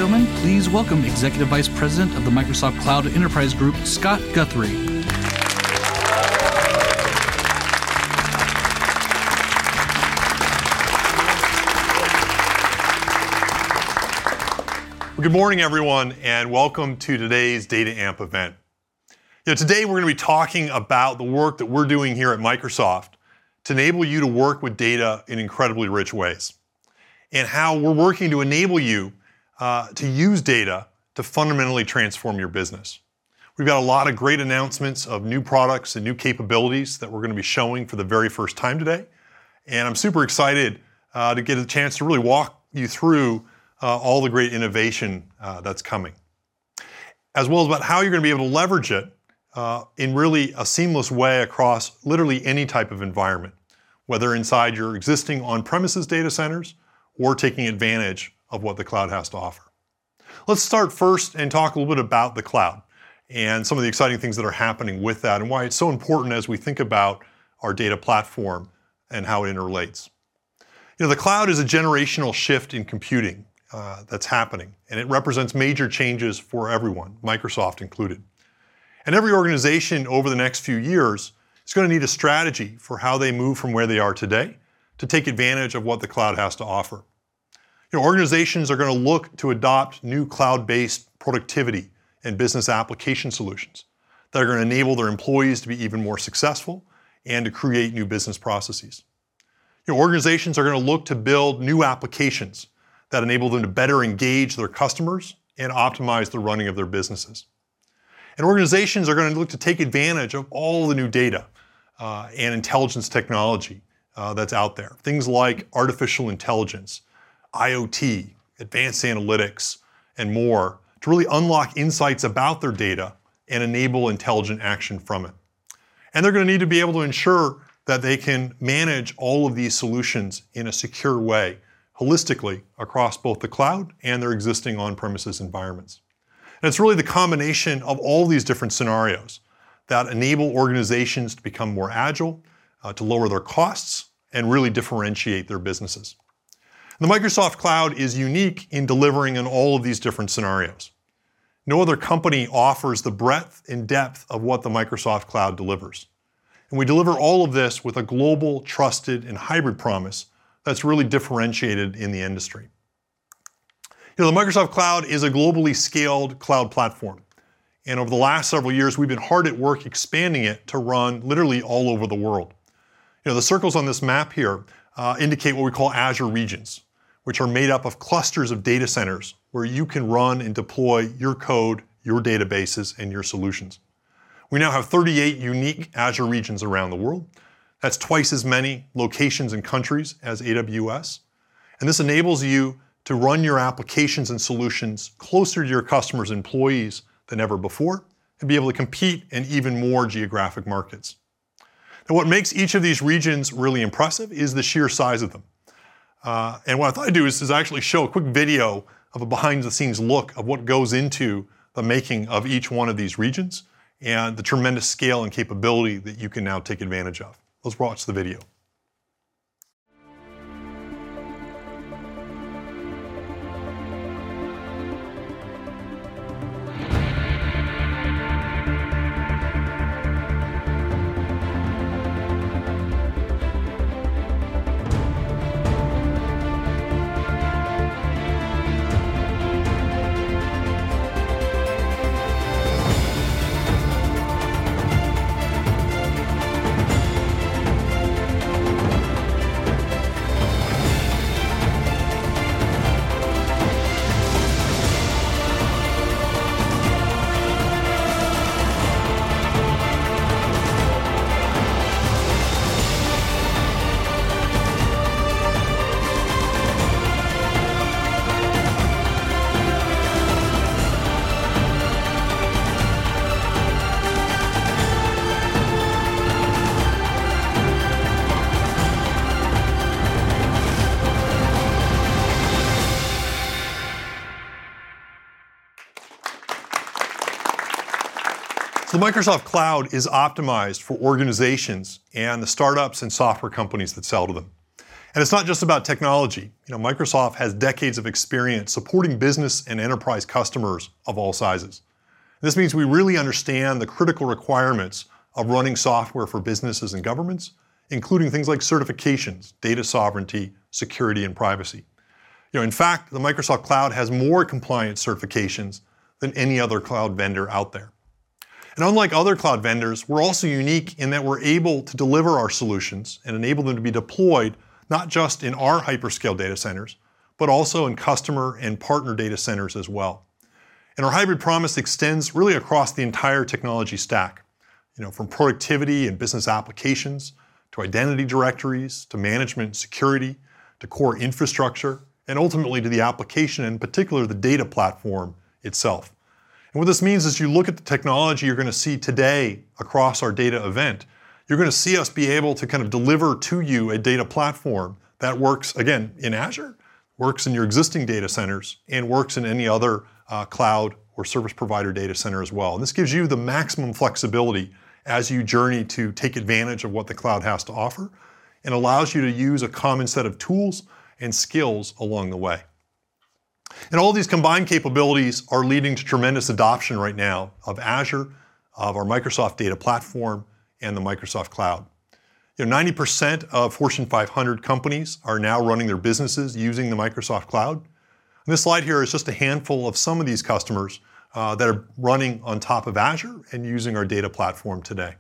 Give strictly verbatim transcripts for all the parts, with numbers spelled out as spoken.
gentlemen, please welcome Executive Vice President of the Microsoft Cloud Enterprise Group, Scott Guthrie. Well, good morning, everyone, and welcome to today's Data Amp event. You know, today we're going to be talking about the work that we're doing here at Microsoft to enable you to work with data in incredibly rich ways, and how we're working to enable you uh, to use data to fundamentally transform your business. We've got a lot of great announcements of new products and new capabilities that we're going to be showing for the very first time today, and I'm super excited uh, to get a chance to really walk you through uh, all the great innovation uh, that's coming, as well as about how you're going to be able to leverage it Uh, in really a seamless way across literally any type of environment, whether inside your existing on-premises data centers or taking advantage of what the cloud has to offer. Let's start first and talk a little bit about the cloud and some of the exciting things that are happening with that and why it's so important as we think about our data platform and how it interrelates. You know, the cloud is a generational shift in computing uh, that's happening, and it represents major changes for everyone, Microsoft included. And every organization over the next few years is going to need a strategy for how they move from where they are today to take advantage of what the cloud has to offer. You know, organizations are going to look to adopt new cloud-based productivity and business application solutions that are going to enable their employees to be even more successful and to create new business processes. You know, organizations are going to look to build new applications that enable them to better engage their customers and optimize the running of their businesses. And organizations are going to look to take advantage of all the new data uh, and intelligence technology uh, that's out there. Things like artificial intelligence, I O T, advanced analytics, and more to really unlock insights about their data and enable intelligent action from it. And they're going to need to be able to ensure that they can manage all of these solutions in a secure way, holistically across both the cloud and their existing on-premises environments. And it's really the combination of all these different scenarios that enable organizations to become more agile, uh, to lower their costs, and really differentiate their businesses. And the Microsoft Cloud is unique in delivering in all of these different scenarios. No other company offers the breadth and depth of what the Microsoft Cloud delivers. And we deliver all of this with a global, trusted, and hybrid promise that's really differentiated in the industry. You know, the Microsoft Cloud is a globally scaled cloud platform. And over the last several years, we've been hard at work expanding it to run literally all over the world. You know, the circles on this map here uh, indicate what we call Azure regions, which are made up of clusters of data centers where you can run and deploy your code, your databases, and your solutions. We now have thirty-eight unique Azure regions around the world. That's twice as many locations and countries as A W S. And this enables you to run your applications and solutions closer to your customers' employees than ever before, and be able to compete in even more geographic markets. Now, what makes each of these regions really impressive is the sheer size of them. Uh, and what I thought I'd do is, is actually show a quick video of a behind-the-scenes look of what goes into the making of each one of these regions and the tremendous scale and capability that you can now take advantage of. Let's watch the video. So the Microsoft Cloud is optimized for organizations and the startups and software companies that sell to them. And it's not just about technology. You know, Microsoft has decades of experience supporting business and enterprise customers of all sizes. This means we really understand the critical requirements of running software for businesses and governments, including things like certifications, data sovereignty, security, and privacy. You know, in fact, the Microsoft Cloud has more compliance certifications than any other cloud vendor out there. And unlike other cloud vendors, we're also unique in that we're able to deliver our solutions and enable them to be deployed not just in our hyperscale data centers, but also in customer and partner data centers as well. And our hybrid promise extends really across the entire technology stack, you know, from productivity and business applications, to identity directories, to management and security, to core infrastructure, and ultimately to the application, and in particular the data platform itself. And what this means is you look at the technology you're going to see today across our data event, you're going to see us be able to kind of deliver to you a data platform that works, again, in Azure, works in your existing data centers, and works in any other uh, cloud or service provider data center as well. And this gives you the maximum flexibility as you journey to take advantage of what the cloud has to offer, and allows you to use a common set of tools and skills along the way. And all these combined capabilities are leading to tremendous adoption right now of Azure, of our Microsoft Data Platform, and the Microsoft Cloud. You know, ninety percent of Fortune five hundred companies are now running their businesses using the Microsoft Cloud. And this slide here is just a handful of some of these customers uh, that are running on top of Azure and using our data platform today.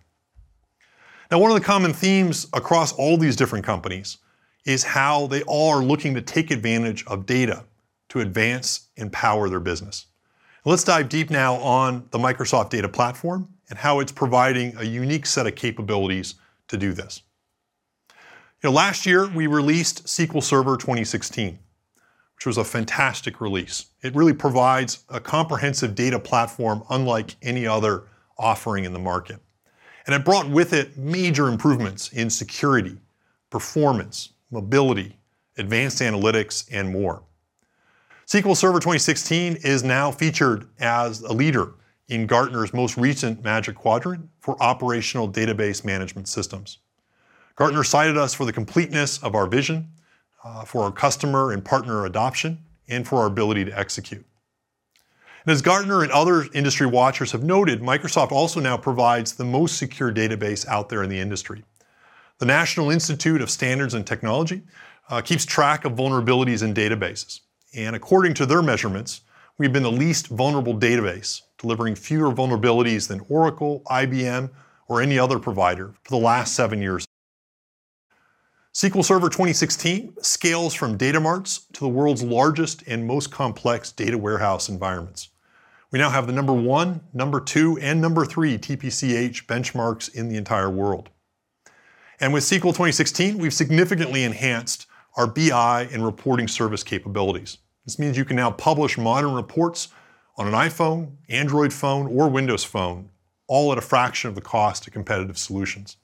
Now, one of the common themes across all these different companies is how they all are looking to take advantage of data to advance and power their business. Let's dive deep now on the Microsoft Data Platform and how it's providing a unique set of capabilities to do this. You know, last year we released S Q L Server twenty sixteen, which was a fantastic release. It really provides a comprehensive data platform unlike any other offering in the market. And it brought with it major improvements in security, performance, mobility, advanced analytics, and more. S Q L Server twenty sixteen is now featured as a leader in Gartner's most recent Magic Quadrant for operational database management systems. Gartner cited us for the completeness of our vision, uh, for our customer and partner adoption, and for our ability to execute. And as Gartner and other industry watchers have noted, Microsoft also now provides the most secure database out there in the industry. The National Institute of Standards and Technology uh, keeps track of vulnerabilities in databases. And according to their measurements, we've been the least vulnerable database, delivering fewer vulnerabilities than Oracle, I B M, or any other provider for the last seven years. S Q L Server twenty sixteen scales from data marts to the world's largest and most complex data warehouse environments. We now have the number one, number two, and number three T P C H benchmarks in the entire world. And with S Q L twenty sixteen, we've significantly enhanced our B I and reporting service capabilities. This means you can now publish modern reports on an iPhone, Android phone, or Windows phone, all at a fraction of the cost of competitive solutions.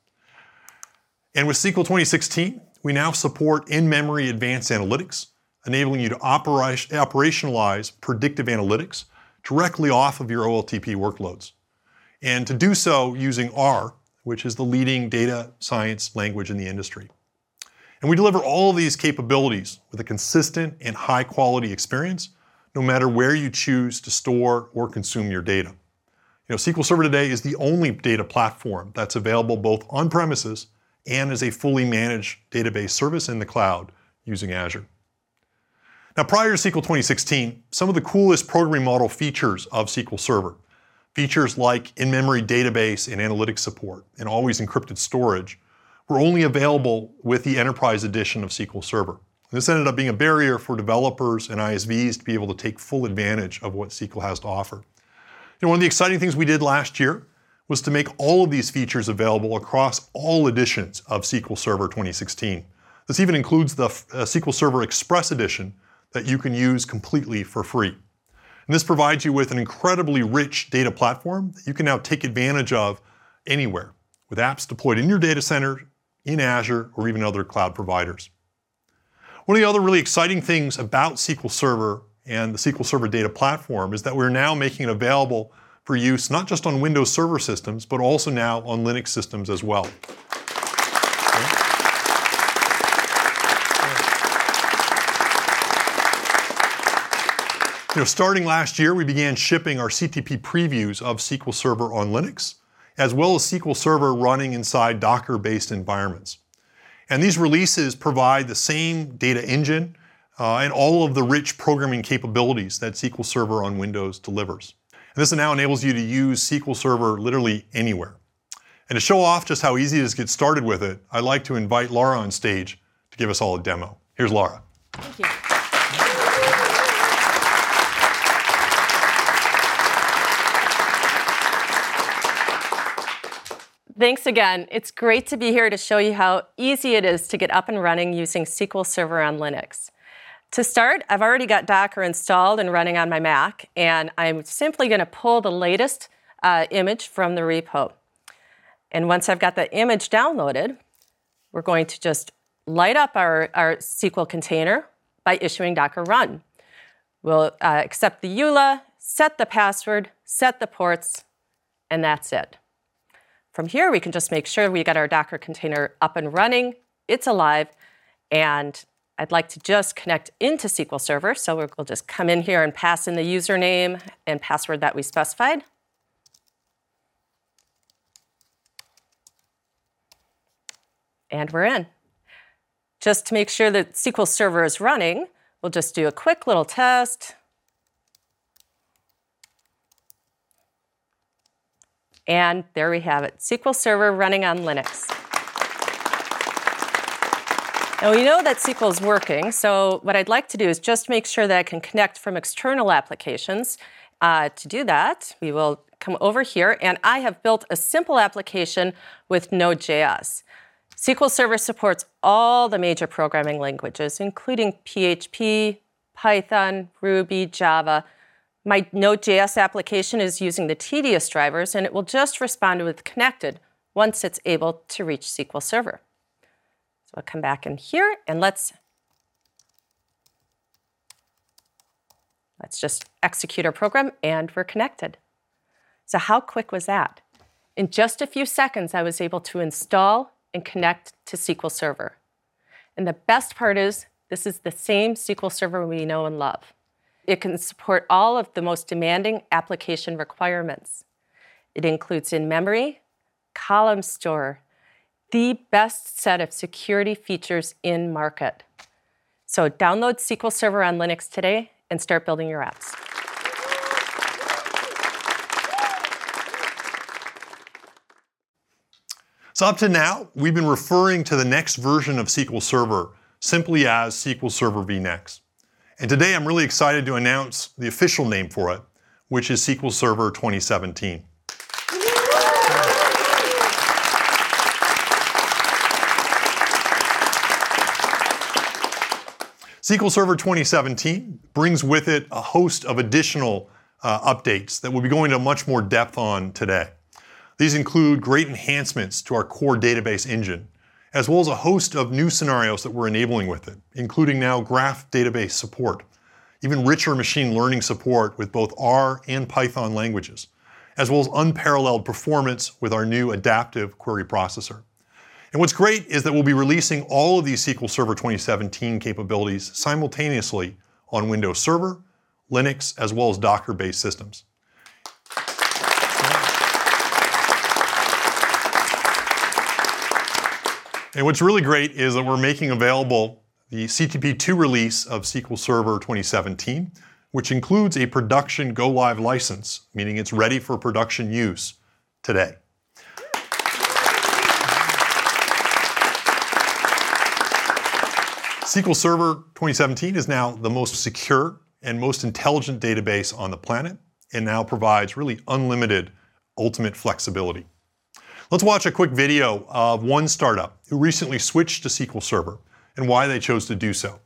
And with S Q L twenty sixteen, we now support in-memory advanced analytics, enabling you to operationalize predictive analytics directly off of your O L T P workloads. And to do so using R, which is the leading data science language in the industry. And we deliver all of these capabilities with a consistent and high-quality experience, no matter where you choose to store or consume your data. You know, S Q L Server today is the only data platform that's available both on-premises and as a fully managed database service in the cloud using Azure. Now, prior to S Q L twenty sixteen, some of the coolest programming model features of S Q L Server, features like in-memory database and analytics support and always encrypted storage, were only available with the Enterprise Edition of S Q L Server. This ended up being a barrier for developers and I S Vs to be able to take full advantage of what S Q L has to offer. You know, one of the exciting things we did last year was to make all of these features available across all editions of S Q L Server twenty sixteen. This even includes the uh, S Q L Server Express Edition that you can use completely for free. And this provides you with an incredibly rich data platform that you can now take advantage of anywhere, with apps deployed in your data center, in Azure, or even other cloud providers. One of the other really exciting things about S Q L Server and the S Q L Server Data Platform is that we're now making it available for use not just on Windows Server systems, but also now on Linux systems as well. Okay. You know, starting last year, we began shipping our C T P previews of S Q L Server on Linux, as well as S Q L Server running inside Docker-based environments. And these releases provide the same data engine uh, and all of the rich programming capabilities that S Q L Server on Windows delivers. And this now enables you to use S Q L Server literally anywhere. And to show off just how easy it is to get started with it, I'd like to invite Laura on stage to give us all a demo. Here's Laura. Thank you. Thanks again. It's great to be here to show you how easy it is to get up and running using S Q L Server on Linux. To start, I've already got Docker installed and running on my Mac, and I'm simply going to pull the latest uh, image from the repo. And once I've got the image downloaded, we're going to just light up our, our S Q L container by issuing Docker run. We'll uh, accept the E U L A, set the password, set the ports, and that's it. From here, we can just make sure we got our Docker container up and running, it's alive, and I'd like to just connect into S Q L Server, so we'll just come in here and pass in the username and password that we specified. And we're in. Just to make sure that S Q L Server is running, we'll just do a quick little test. And there we have it, S Q L Server running on Linux. Now we know that S Q L is working, so what I'd like to do is just make sure that I can connect from external applications. Uh, to do that, we will come over here, and I have built a simple application with Node dot J S. S Q L Server supports all the major programming languages, including P H P, Python, Ruby, Java. My Node dot J S application is using the tedious drivers, and it will just respond with connected once it's able to reach S Q L Server. So I'll come back in here, and let's, let's just execute our program, and we're connected. So how quick was that? In just a few seconds, I was able to install and connect to S Q L Server. And the best part is, this is the same S Q L Server we know and love. It can support all of the most demanding application requirements. It includes in-memory, column store, the best set of security features in market. So download S Q L Server on Linux today and start building your apps. So up to now, we've been referring to the next version of S Q L Server simply as S Q L Server v Next. And today I'm really excited to announce the official name for it, which is S Q L Server twenty seventeen. S Q L Server twenty seventeen brings with it a host of additional uh, updates that we'll be going into much more depth on today. These include great enhancements to our core database engine, as well as a host of new scenarios that we're enabling with it, including now graph database support, even richer machine learning support with both R and Python languages, as well as unparalleled performance with our new adaptive query processor. And what's great is that we'll be releasing all of these S Q L Server twenty seventeen capabilities simultaneously on Windows Server, Linux, as well as Docker-based systems. And what's really great is that we're making available the C T P two release of S Q L Server twenty seventeen, which includes a production go-live license, meaning it's ready for production use today. S Q L Server twenty seventeen is now the most secure and most intelligent database on the planet, and now provides really unlimited ultimate flexibility. Let's watch a quick video of one startup who recently switched to S Q L Server and why they chose to do so.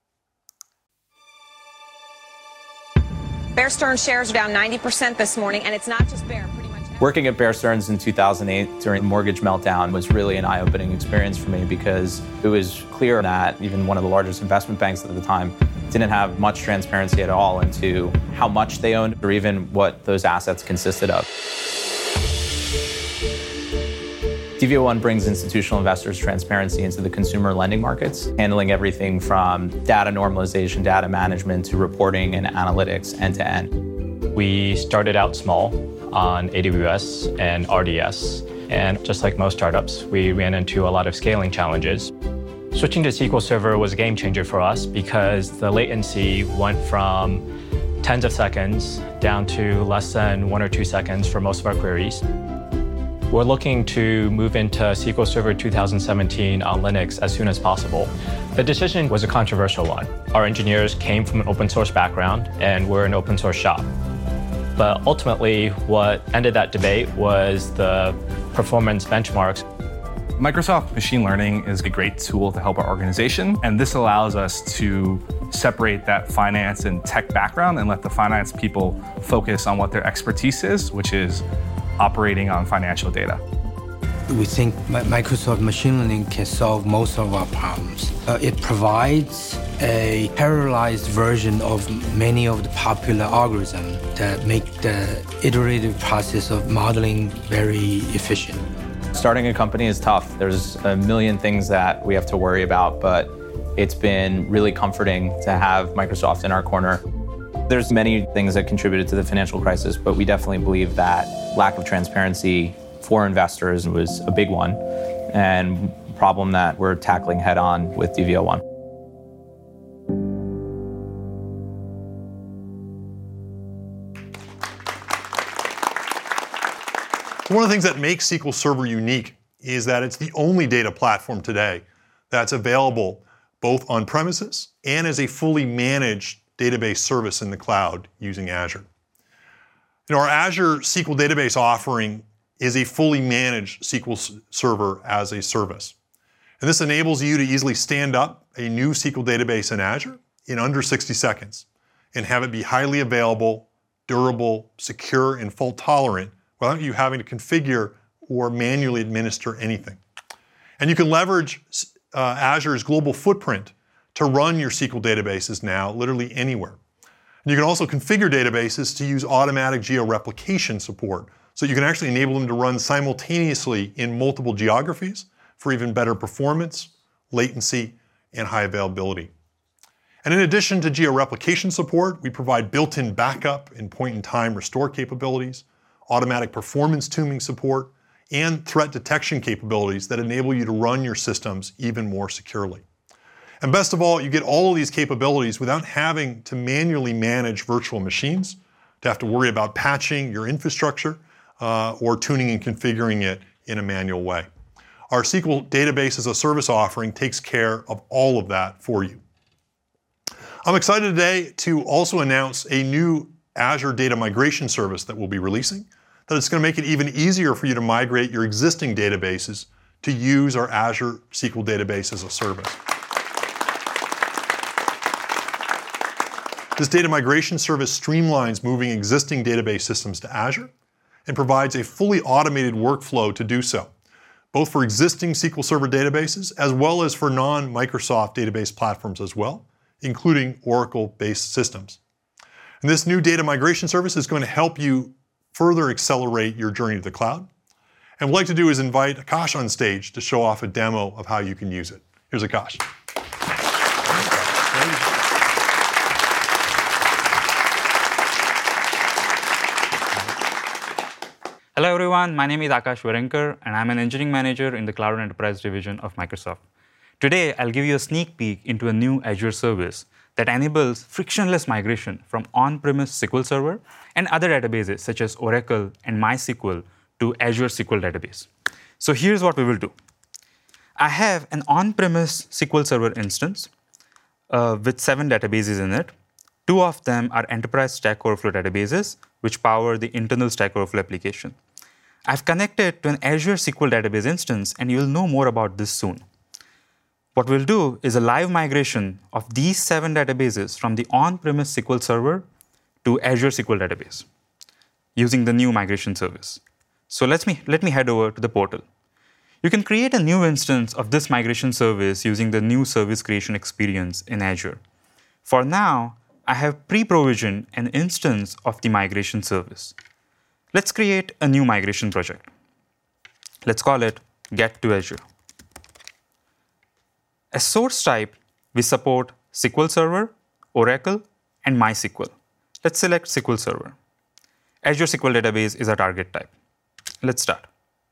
Bear Stearns shares are down ninety percent this morning, and it's not just Bear. Pretty much working at Bear Stearns in two thousand eight during the mortgage meltdown was really an eye-opening experience for me, because it was clear that even one of the largest investment banks at the time didn't have much transparency at all into how much they owned or even what those assets consisted of. D V O one brings institutional investors transparency into the consumer lending markets, handling everything from data normalization, data management, to reporting and analytics end to end. We started out small on A W S and R D S, and just like most startups, we ran into a lot of scaling challenges. Switching to S Q L Server was a game changer for us because the latency went from tens of seconds down to less than one or two seconds for most of our queries. We're looking to move into S Q L Server two thousand seventeen on Linux as soon as possible. The decision was a controversial one. Our engineers came from an open source background, and we're an open source shop. But ultimately, what ended that debate was the performance benchmarks. Microsoft Machine Learning is a great tool to help our organization, and this allows us to separate that finance and tech background and let the finance people focus on what their expertise is, which is operating on financial data. We think Microsoft Machine Learning can solve most of our problems. Uh, it provides a parallelized version of many of the popular algorithms that make the iterative process of modeling very efficient. Starting a company is tough. There's a million things that we have to worry about, but it's been really comforting to have Microsoft in our corner. There's many things that contributed to the financial crisis, but we definitely believe that lack of transparency for investors was a big one, and a problem that we're tackling head on with D V O one. One of the things that makes S Q L Server unique is that it's the only data platform today that's available both on premises and as a fully managed database service in the cloud using Azure. You know, our Azure S Q L database offering is a fully managed S Q L Server as a service. And this enables you to easily stand up a new S Q L database in Azure in under sixty seconds and have it be highly available, durable, secure, and fault tolerant without you having to configure or manually administer anything. And you can leverage uh, Azure's global footprint to run your S Q L databases now literally anywhere. And you can also configure databases to use automatic geo-replication support, so you can actually enable them to run simultaneously in multiple geographies for even better performance, latency, and high availability. And in addition to geo-replication support, we provide built-in backup and point-in-time restore capabilities, automatic performance tuning support, and threat detection capabilities that enable you to run your systems even more securely. And best of all, you get all of these capabilities without having to manually manage virtual machines, to have to worry about patching your infrastructure uh, or tuning and configuring it in a manual way. Our S Q L Database as a Service offering takes care of all of that for you. I'm excited today to also announce a new Azure data migration service that we'll be releasing, that it's going to make it even easier for you to migrate your existing databases to use our Azure S Q L Database as a Service. This data migration service streamlines moving existing database systems to Azure and provides a fully automated workflow to do so, both for existing S Q L Server databases as well as for non-Microsoft database platforms as well, including Oracle-based systems. And this new data migration service is going to help you further accelerate your journey to the cloud. And what I'd like to do is invite Akash on stage to show off a demo of how you can use it. Here's Akash. Hello everyone, my name is Akash Warinkar and I'm an engineering manager in the Cloud and Enterprise division of Microsoft. Today, I'll give you a sneak peek into a new Azure service that enables frictionless migration from on-premise S Q L Server and other databases such as Oracle and MySQL to Azure S Q L Database. So here's what we will do. I have an on-premise S Q L Server instance uh, with seven databases in it. Two of them are enterprise Stack Overflow databases, which power the internal Stack Overflow application. I've connected to an Azure S Q L Database instance, and you'll know more about this soon. What we'll do is a live migration of these seven databases from the on-premise S Q L Server to Azure S Q L Database using the new migration service. So let me, let me head over to the portal. You can create a new instance of this migration service using the new service creation experience in Azure. For now, I have pre-provisioned an instance of the migration service. Let's create a new migration project. Let's call it get to Azure. As source type, we support S Q L Server, Oracle, and MySQL. Let's select S Q L Server. Azure S Q L Database is our target type. Let's start.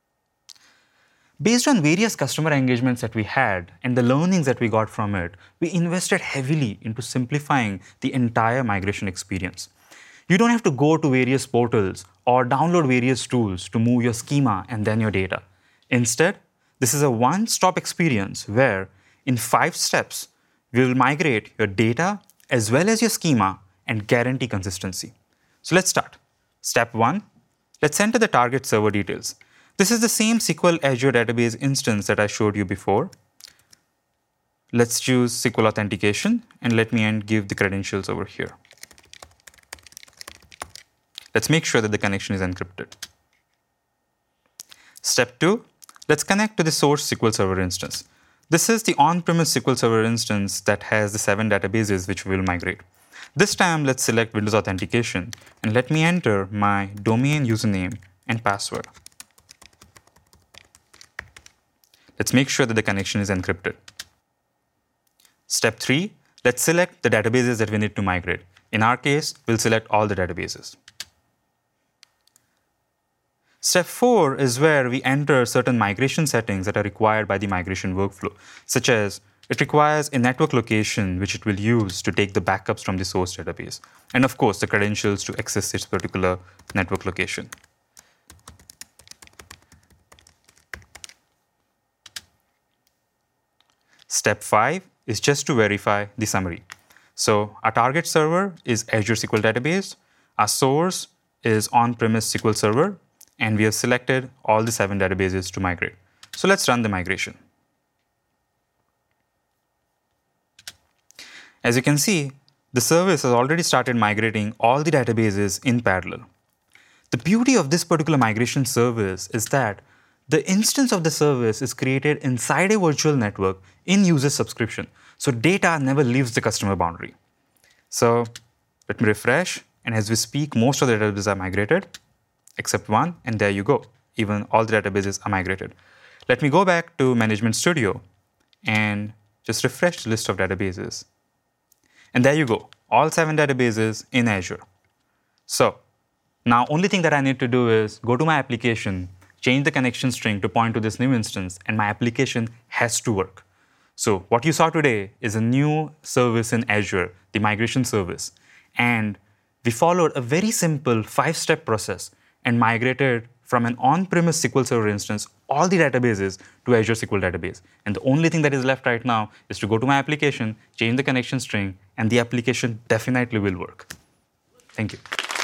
Based on various customer engagements that we had and the learnings that we got from it, we invested heavily into simplifying the entire migration experience. You don't have to go to various portals or download various tools to move your schema and then your data. Instead, this is a one-stop experience where, in five steps, we will migrate your data as well as your schema and guarantee consistency. So let's start. Step one, let's enter the target server details. This is the same S Q L Azure Database instance that I showed you before. Let's choose S Q L Authentication, and let me give the credentials over here. Let's make sure that the connection is encrypted. Step two, let's connect to the source S Q L Server instance. This is the on-premise S Q L Server instance that has the seven databases which we will migrate. This time, let's select Windows Authentication, and let me enter my domain username and password. Let's make sure that the connection is encrypted. Step three, let's select the databases that we need to migrate. In our case, we'll select all the databases. Step four is where we enter certain migration settings that are required by the migration workflow, such as it requires a network location which it will use to take the backups from the source database, and of course the credentials to access its particular network location. Step five is just to verify the summary. So our target server is Azure S Q L Database, our source is on-premise S Q L Server, and we have selected all the seven databases to migrate. So let's run the migration. As you can see, the service has already started migrating all the databases in parallel. The beauty of this particular migration service is that the instance of the service is created inside a virtual network in user subscription, so data never leaves the customer boundary. So let me refresh, and as we speak, most of the databases are migrated, except one, and there you go. Even all the databases are migrated. Let me go back to Management Studio and just refresh the list of databases. And there you go, all seven databases in Azure. So now only thing that I need to do is go to my application, change the connection string to point to this new instance, and my application has to work. So what you saw today is a new service in Azure, the migration service. And we followed a very simple five-step process and migrated from an on-premise S Q L Server instance all the databases to Azure S Q L Database. And the only thing that is left right now is to go to my application, change the connection string, and the application definitely will work. Thank you.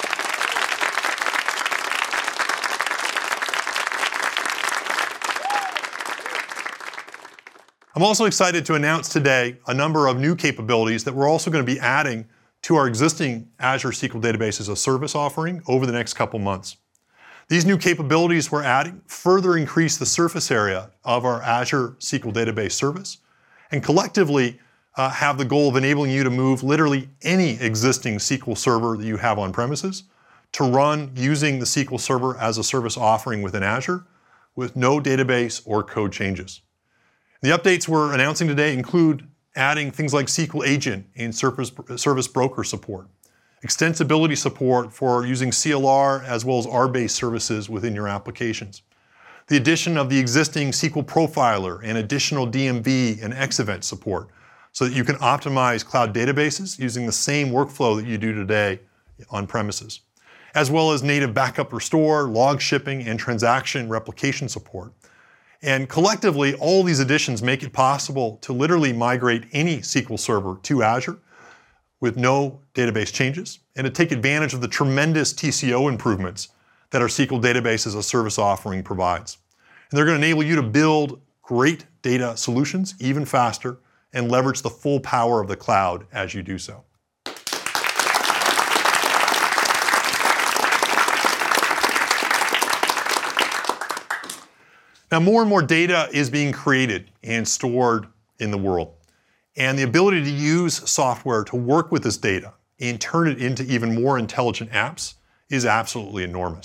I'm also excited to announce today a number of new capabilities that we're also going to be adding to our existing Azure S Q L Database as a Service offering over the next couple months. These new capabilities we're adding further increase the surface area of our Azure S Q L Database service, and collectively uh, have the goal of enabling you to move literally any existing S Q L Server that you have on premises to run using the S Q L Server as a Service offering within Azure with no database or code changes. The updates we're announcing today include adding things like S Q L Agent and Service, service Broker support, extensibility support for using C L R as well as R-based services within your applications, the addition of the existing S Q L Profiler and additional D M V and X event support so that you can optimize cloud databases using the same workflow that you do today on premises, as well as native backup restore, log shipping, and transaction replication support. And collectively, all these additions make it possible to literally migrate any S Q L Server to Azure with no database changes, and to take advantage of the tremendous T C O improvements that our S Q L Database as a Service offering provides. And they're going to enable you to build great data solutions even faster and leverage the full power of the cloud as you do so. Now, more and more data is being created and stored in the world. And the ability to use software to work with this data and turn it into even more intelligent apps is absolutely enormous.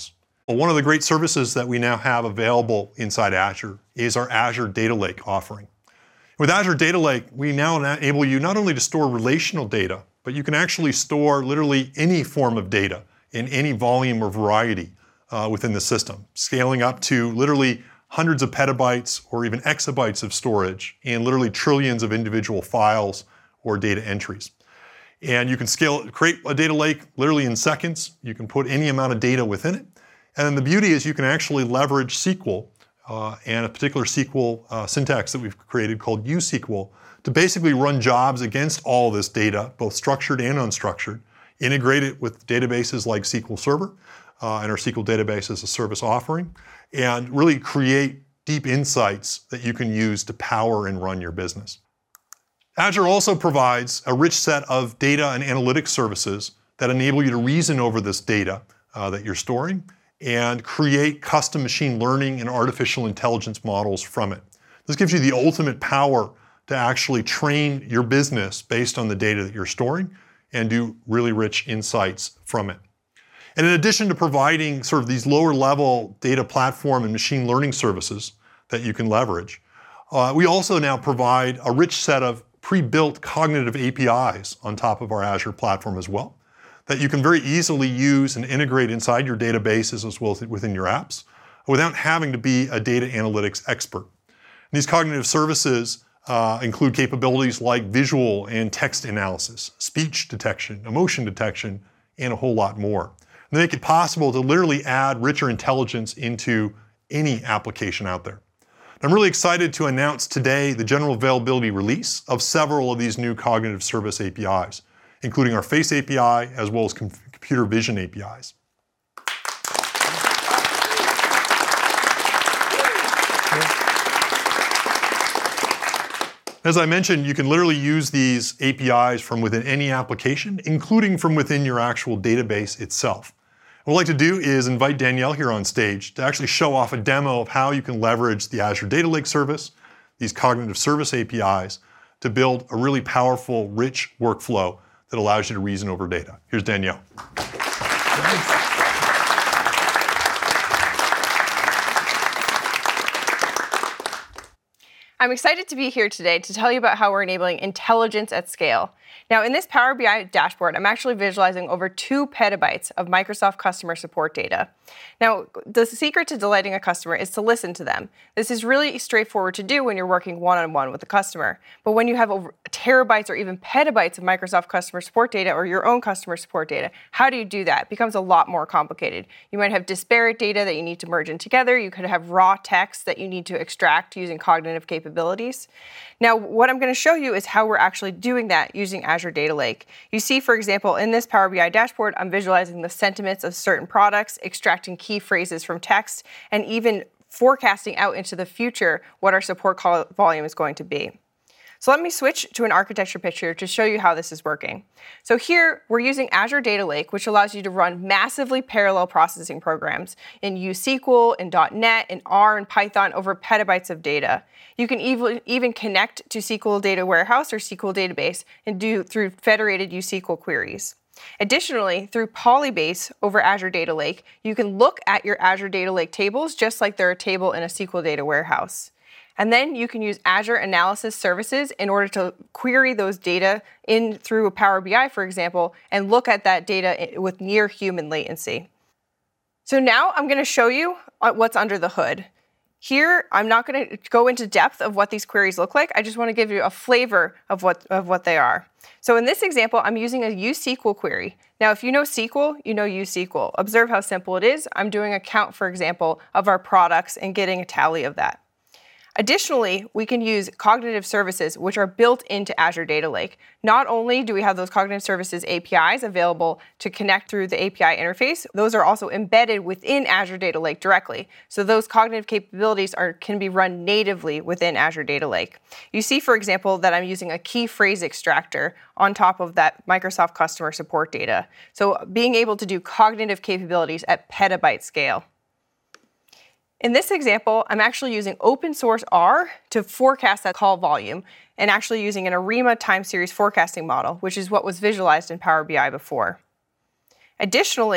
Well, one of the great services that we now have available inside Azure is our Azure Data Lake offering. With Azure Data Lake, we now enable you not only to store relational data, but you can actually store literally any form of data in any volume or variety uh, within the system, scaling up to literally hundreds of petabytes or even exabytes of storage and literally trillions of individual files or data entries. And you can scale, create a data lake literally in seconds. You can put any amount of data within it. And then the beauty is you can actually leverage S Q L uh, and a particular S Q L uh, syntax that we've created called U S Q L to basically run jobs against all this data, both structured and unstructured, integrate it with databases like S Q L Server uh, and our S Q L Database as a Service offering, and really create deep insights that you can use to power and run your business. Azure also provides a rich set of data and analytics services that enable you to reason over this data uh, that you're storing and create custom machine learning and artificial intelligence models from it. This gives you the ultimate power to actually train your business based on the data that you're storing and do really rich insights from it. And in addition to providing sort of these lower level data platform and machine learning services that you can leverage, uh, we also now provide a rich set of pre-built cognitive A P Is on top of our Azure platform as well, that you can very easily use and integrate inside your databases as well as within your apps without having to be a data analytics expert. And these cognitive services uh, include capabilities like visual and text analysis, speech detection, emotion detection, and a whole lot more. And they make it possible to literally add richer intelligence into any application out there. I'm really excited to announce today the general availability release of several of these new cognitive service A P Is, including our Face A P I as well as com- computer vision A P Is. As I mentioned, you can literally use these A P Is from within any application, including from within your actual database itself. What I'd like to do is invite Danielle here on stage to actually show off a demo of how you can leverage the Azure Data Lake service, these cognitive service A P Is, to build a really powerful, rich workflow that allows you to reason over data. Here's Danielle. I'm excited to be here today to tell you about how we're enabling intelligence at scale. Now, in this Power B I dashboard, I'm actually visualizing over two petabytes of Microsoft customer support data. Now, the secret to delighting a customer is to listen to them. This is really straightforward to do when you're working one-on-one with a customer. But when you have over terabytes or even petabytes of Microsoft customer support data or your own customer support data, how do you do that? It becomes a lot more complicated. You might have disparate data that you need to merge in together. You could have raw text that you need to extract using cognitive capabilities. Now, what I'm going to show you is how we're actually doing that using Azure Data Lake. You see, for example, in this Power B I dashboard, I'm visualizing the sentiments of certain products, extracting key phrases from text, and even forecasting out into the future what our support call volume is going to be. So let me switch to an architecture picture to show you how this is working. So here, we're using Azure Data Lake, which allows you to run massively parallel processing programs in U S Q L, in dot net, in R, and Python over petabytes of data. You can even, even connect to S Q L Data Warehouse or S Q L Database and do through federated U S Q L queries. Additionally, through Polybase over Azure Data Lake, you can look at your Azure Data Lake tables just like they're a table in a S Q L Data Warehouse. And then you can use Azure Analysis Services in order to query those data in through a Power B I, for example, and look at that data with near human latency. So now I'm going to show you what's under the hood. Here, I'm not going to go into depth of what these queries look like. I just want to give you a flavor of what, of what they are. So in this example, I'm using a U S Q L query. Now, if you know S Q L, you know U S Q L. Observe how simple it is. I'm doing a count, for example, of our products and getting a tally of that. Additionally, we can use cognitive services, which are built into Azure Data Lake. Not only do we have those cognitive services A P Is available to connect through the A P I interface, those are also embedded within Azure Data Lake directly. So those cognitive capabilities are, can be run natively within Azure Data Lake. You see, for example, that I'm using a key phrase extractor on top of that Microsoft customer support data. So being able to do cognitive capabilities at petabyte scale. In this example, I'm actually using open source R to forecast that call volume and actually using an ARIMA time series forecasting model, which is what was visualized in Power B I before. Additionally,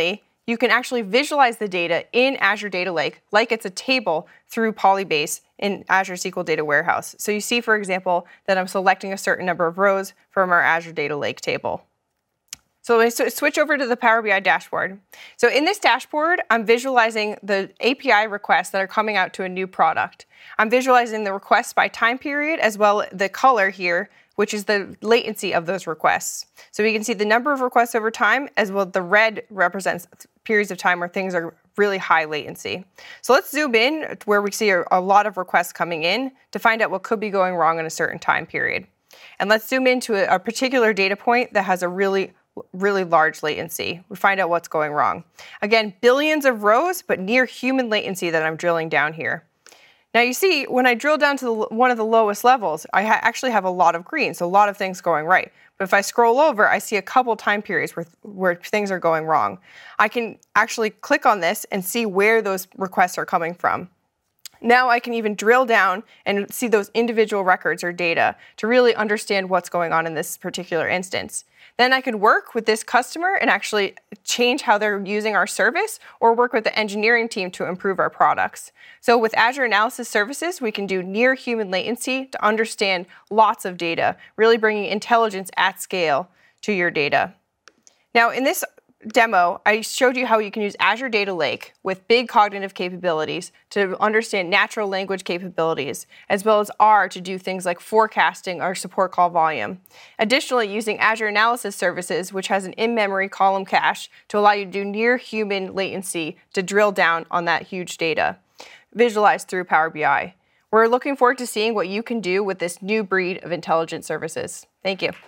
you can actually visualize the data in Azure Data Lake like it's a table through Polybase in Azure S Q L Data Warehouse. So you see, for example, that I'm selecting a certain number of rows from our Azure Data Lake table. So let me switch over to the Power B I dashboard. So in this dashboard, I'm visualizing the A P I requests that are coming out to a new product. I'm visualizing the requests by time period as well as the color here, which is the latency of those requests. So we can see the number of requests over time, as well as the red represents periods of time where things are really high latency. So let's zoom in where we see a lot of requests coming in to find out what could be going wrong in a certain time period. And let's zoom into a, a particular data point that has a really really large latency. We find out what's going wrong. Again, billions of rows, but near human latency that I'm drilling down here. Now you see, when I drill down to the, one of the lowest levels, I ha actually have a lot of green, so a lot of things going right. But if I scroll over, I see a couple time periods where, where things are going wrong. I can actually click on this and see where those requests are coming from. Now I can even drill down and see those individual records or data to really understand what's going on in this particular instance. Then I could work with this customer and actually change how they're using our service or work with the engineering team to improve our products. So with Azure Analysis Services, we can do near human latency to understand lots of data, really bringing intelligence at scale to your data. Now in this demo, I showed you how you can use Azure Data Lake with big cognitive capabilities to understand natural language capabilities, as well as R to do things like forecasting or support call volume. Additionally, using Azure Analysis Services, which has an in-memory column cache to allow you to do near human latency to drill down on that huge data, visualized through Power B I. We're looking forward to seeing what you can do with this new breed of intelligent services. Thank you.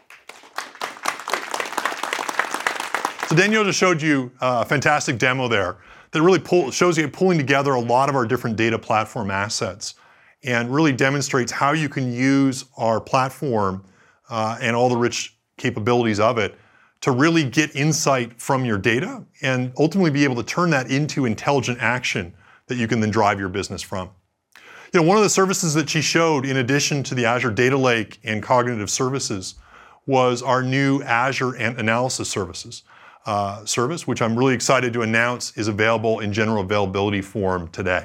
So Danielle just showed you a fantastic demo there that really pull, shows you pulling together a lot of our different data platform assets and really demonstrates how you can use our platform uh, and all the rich capabilities of it to really get insight from your data and ultimately be able to turn that into intelligent action that you can then drive your business from. You know, one of the services that she showed in addition to the Azure Data Lake and cognitive services was our new Azure Analysis Services. Uh, service, which I'm really excited to announce is available in general availability form today.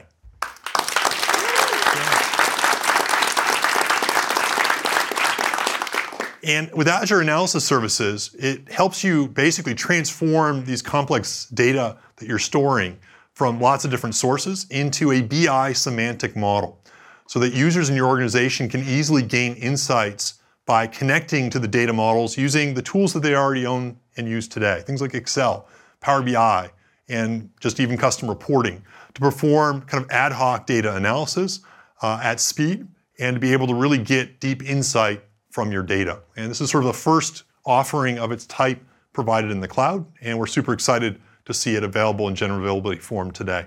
And with Azure Analysis Services, it helps you basically transform these complex data that you're storing from lots of different sources into a B I semantic model so that users in your organization can easily gain insights by connecting to the data models using the tools that they already own and use today, things like Excel, Power B I, and just even custom reporting to perform kind of ad hoc data analysis uh, at speed and to be able to really get deep insight from your data. And this is sort of the first offering of its type provided in the cloud, and we're super excited to see it available in general availability form today.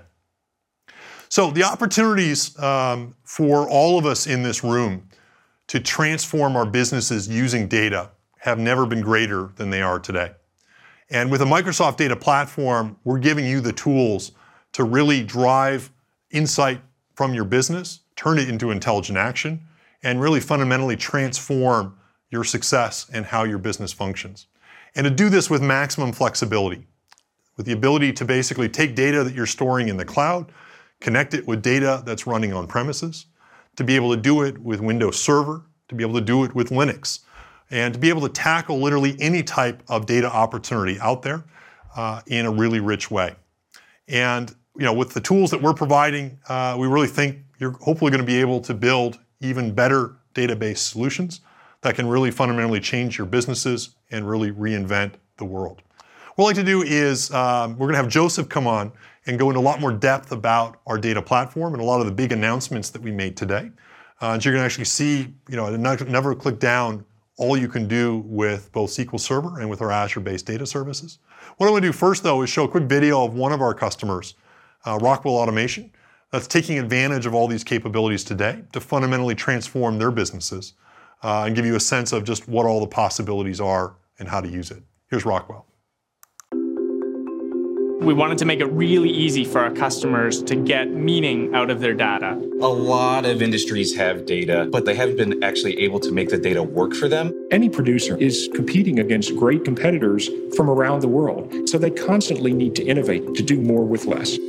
So the opportunities um, for all of us in this room to transform our businesses using data have never been greater than they are today. And with a Microsoft Data Platform, we're giving you the tools to really drive insight from your business, turn it into intelligent action, and really fundamentally transform your success and how your business functions. And to do this with maximum flexibility, with the ability to basically take data that you're storing in the cloud, connect it with data that's running on premises, to be able to do it with Windows Server, to be able to do it with Linux, and to be able to tackle literally any type of data opportunity out there uh, in a really rich way. And you know, with the tools that we're providing, uh, we really think you're hopefully going to be able to build even better database solutions that can really fundamentally change your businesses and really reinvent the world. What I'd like to do is um, we're going to have Joseph come on and go into a lot more depth about our data platform and a lot of the big announcements that we made today. Uh, and so you're going to actually see, you know, never click down all you can do with both S Q L Server and with our Azure-based data services. What I'm going to do first, though, is show a quick video of one of our customers, uh, Rockwell Automation, that's taking advantage of all these capabilities today to fundamentally transform their businesses uh, and give you a sense of just what all the possibilities are and how to use it. Here's Rockwell. We wanted to make it really easy for our customers to get meaning out of their data. A lot of industries have data, but they haven't been actually able to make the data work for them. Any producer is competing against great competitors from around the world, so they constantly need to innovate to do more with less.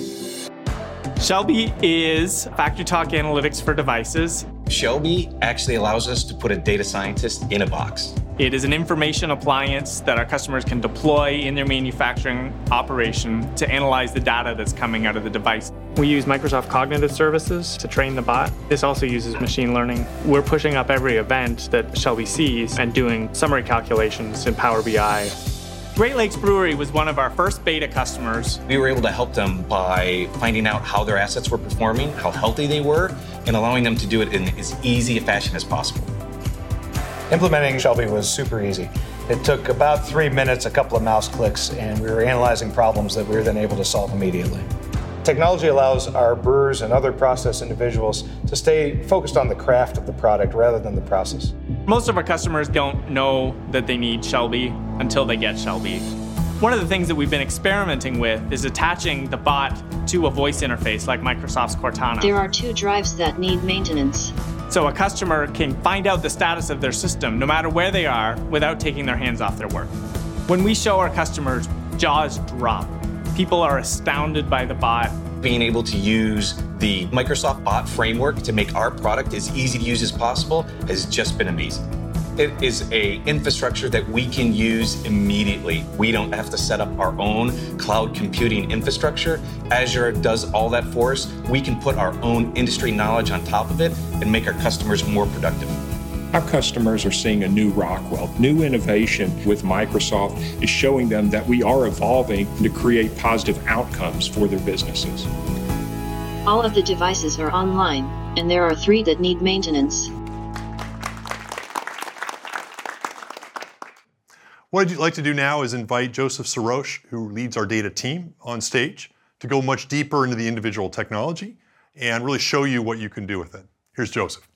Shelby is FactoryTalk Analytics for devices. Shelby actually allows us to put a data scientist in a box. It is an information appliance that our customers can deploy in their manufacturing operation to analyze the data that's coming out of the device. We use Microsoft Cognitive Services to train the bot. This also uses machine learning. We're pushing up every event that Shelby sees and doing summary calculations in Power B I. Great Lakes Brewery was one of our first beta customers. We were able to help them by finding out how their assets were performing, how healthy they were, and allowing them to do it in as easy a fashion as possible. Implementing Shelby was super easy. It took about three minutes, a couple of mouse clicks, and we were analyzing problems that we were then able to solve immediately. Technology allows our brewers and other process individuals to stay focused on the craft of the product rather than the process. Most of our customers don't know that they need Shelby until they get Shelby. One of the things that we've been experimenting with is attaching the bot to a voice interface like Microsoft's Cortana. There are two drives that need maintenance. So a customer can find out the status of their system no matter where they are without taking their hands off their work. When we show our customers, jaws drop. People are astounded by the bot. Being able to use the Microsoft Bot framework to make our product as easy to use as possible has just been amazing. It is a infrastructure that we can use immediately. We don't have to set up our own cloud computing infrastructure. Azure does all that for us. We can put our own industry knowledge on top of it and make our customers more productive. Our customers are seeing a new Rockwell. New innovation with Microsoft is showing them that we are evolving to create positive outcomes for their businesses. All of the devices are online, and there are three that need maintenance. What I'd like to do now is invite Joseph Sirosh, who leads our data team, on stage to go much deeper into the individual technology and really show you what you can do with it. Here's Joseph.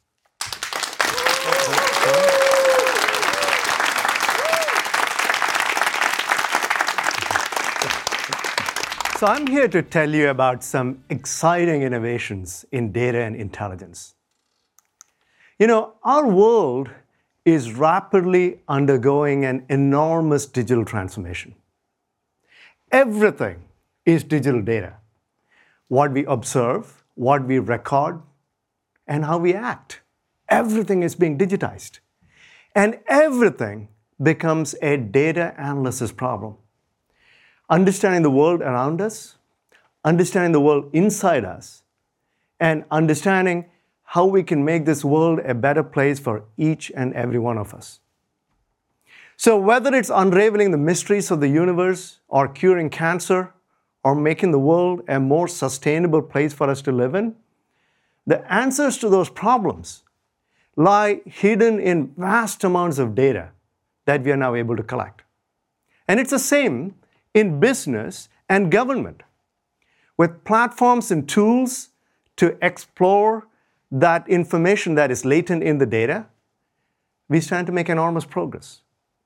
So I'm here to tell you about some exciting innovations in data and intelligence. You know, our world is rapidly undergoing an enormous digital transformation. Everything is digital data. What we observe, what we record, and how we act. Everything is being digitized. And everything becomes a data analysis problem. Understanding the world around us, understanding the world inside us, and understanding how we can make this world a better place for each and every one of us. So whether it's unraveling the mysteries of the universe, or curing cancer, or making the world a more sustainable place for us to live in, the answers to those problems lie hidden in vast amounts of data that we are now able to collect. And it's the same in business and government. With platforms and tools to explore that information that is latent in the data, we stand to make enormous progress.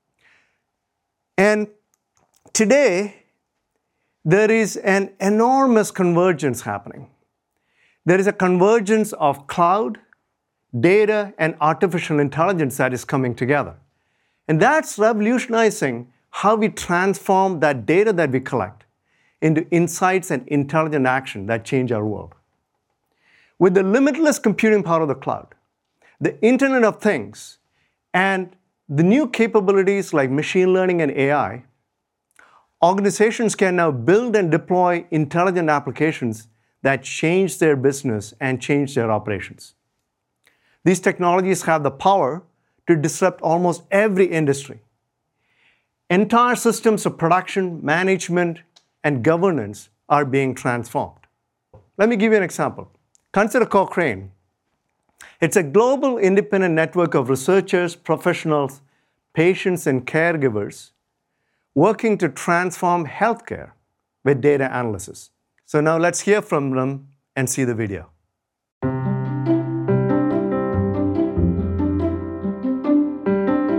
And today, there is an enormous convergence happening. There is a convergence of cloud, data, and artificial intelligence that is coming together. And that's revolutionizing how we transform that data that we collect into insights and intelligent action that change our world. With the limitless computing power of the cloud, the Internet of Things, and the new capabilities like machine learning and A I, organizations can now build and deploy intelligent applications that change their business and change their operations. These technologies have the power to disrupt almost every industry. Entire systems of production, management, and governance are being transformed. Let me give you an example. Consider Cochrane. It's a global independent network of researchers, professionals, patients, and caregivers working to transform healthcare with data analysis. So now let's hear from them and see the video.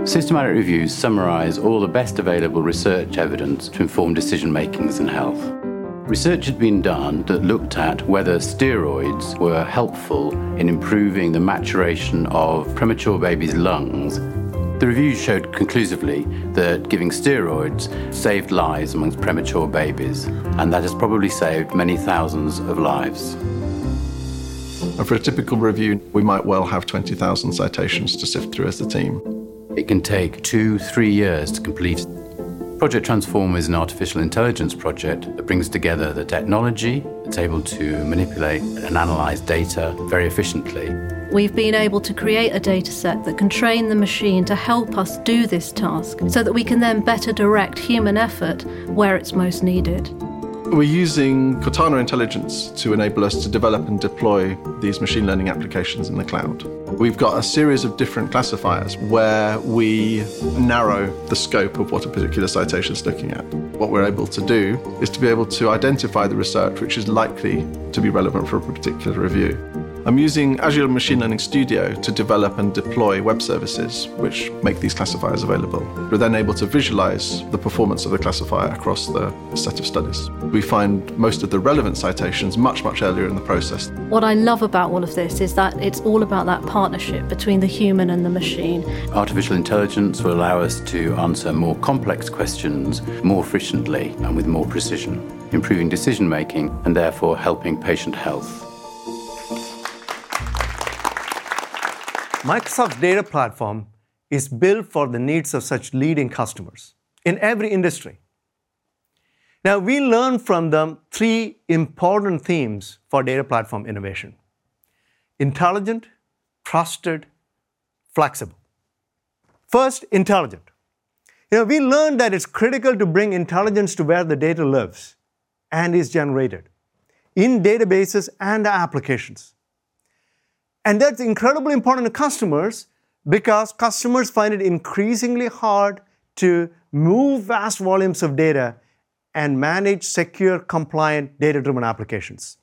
Systematic reviews summarise all the best available research evidence to inform decision makings in health. Research had been done that looked at whether steroids were helpful in improving the maturation of premature babies' lungs. The reviews showed conclusively that giving steroids saved lives amongst premature babies, and that has probably saved many thousands of lives. And for a typical review, we might well have twenty thousand citations to sift through as a team. It can take two, three years to complete. Project Transform is an artificial intelligence project that brings together the technology that's able to manipulate and analyze data very efficiently. We've been able to create a data set that can train the machine to help us do this task so that we can then better direct human effort where it's most needed. We're using Cortana Intelligence to enable us to develop and deploy these machine learning applications in the cloud. We've got a series of different classifiers where we narrow the scope of what a particular citation is looking at. What we're able to do is to be able to identify the research which is likely to be relevant for a particular review. I'm using Azure Machine Learning Studio to develop and deploy web services which make these classifiers available. We're then able to visualize the performance of the classifier across the set of studies. We find most of the relevant citations much, much earlier in the process. What I love about all of this is that it's all about that partnership between the human and the machine. Artificial intelligence will allow us to answer more complex questions more efficiently and with more precision, improving decision making and therefore helping patient health. Microsoft's data platform is built for the needs of such leading customers in every industry. Now, we learn from them three important themes for data platform innovation: intelligent, trusted, flexible. First, intelligent. You know, we learned that it's critical to bring intelligence to where the data lives and is generated, in databases and applications. And that's incredibly important to customers because customers find it increasingly hard to move vast volumes of data and manage secure, compliant, data-driven applications.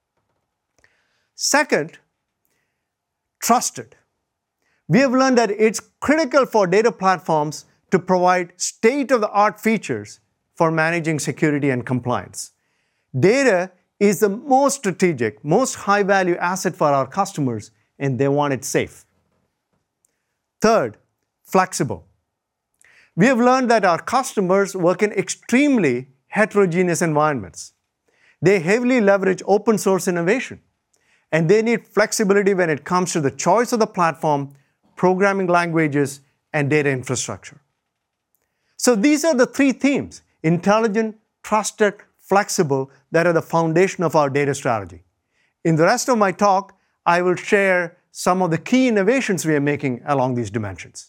Second, trusted. We have learned that it's critical for data platforms to provide state-of-the-art features for managing security and compliance. Data is the most strategic, most high-value asset for our customers, and they want it safe. Third, flexible. We have learned that our customers work in extremely heterogeneous environments. They heavily leverage open source innovation, and they need flexibility when it comes to the choice of the platform, programming languages, and data infrastructure. So these are the three themes: intelligent, trusted, flexible, that are the foundation of our data strategy. In the rest of my talk, I will share some of the key innovations we are making along these dimensions.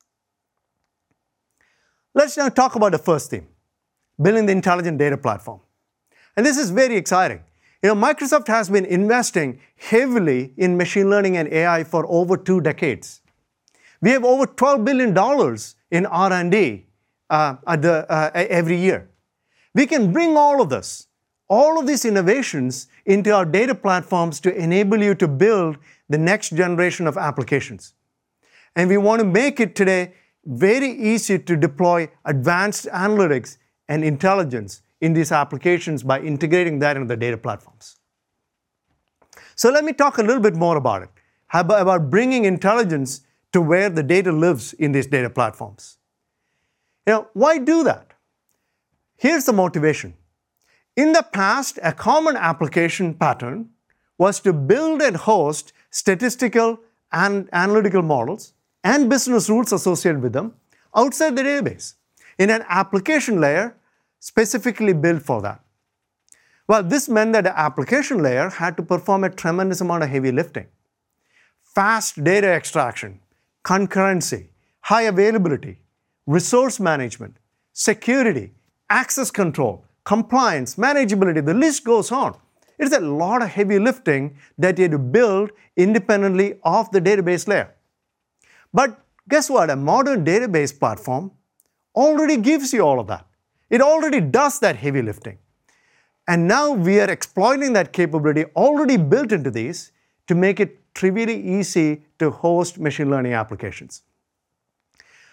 Let's now talk about the first theme, building the intelligent data platform. And this is very exciting. You know, Microsoft has been investing heavily in machine learning and A I for over two decades. We have over twelve billion dollars in R and D uh, at the, uh, every year. We can bring all of this, all of these innovations into our data platforms to enable you to build the next generation of applications. And we want to make it today very easy to deploy advanced analytics and intelligence in these applications by integrating that into the data platforms. So let me talk a little bit more about it, about bringing intelligence to where the data lives in these data platforms. You know, why do that? Here's the motivation. In the past, a common application pattern was to build and host statistical and analytical models and business rules associated with them outside the database in an application layer specifically built for that. Well, this meant that the application layer had to perform a tremendous amount of heavy lifting. Fast data extraction, concurrency, high availability, resource management, security, access control, compliance, manageability, the list goes on. It's a lot of heavy lifting that you had to build independently of the database layer. But guess what? A modern database platform already gives you all of that. It already does that heavy lifting. And now we are exploiting that capability already built into these to make it trivially easy to host machine learning applications.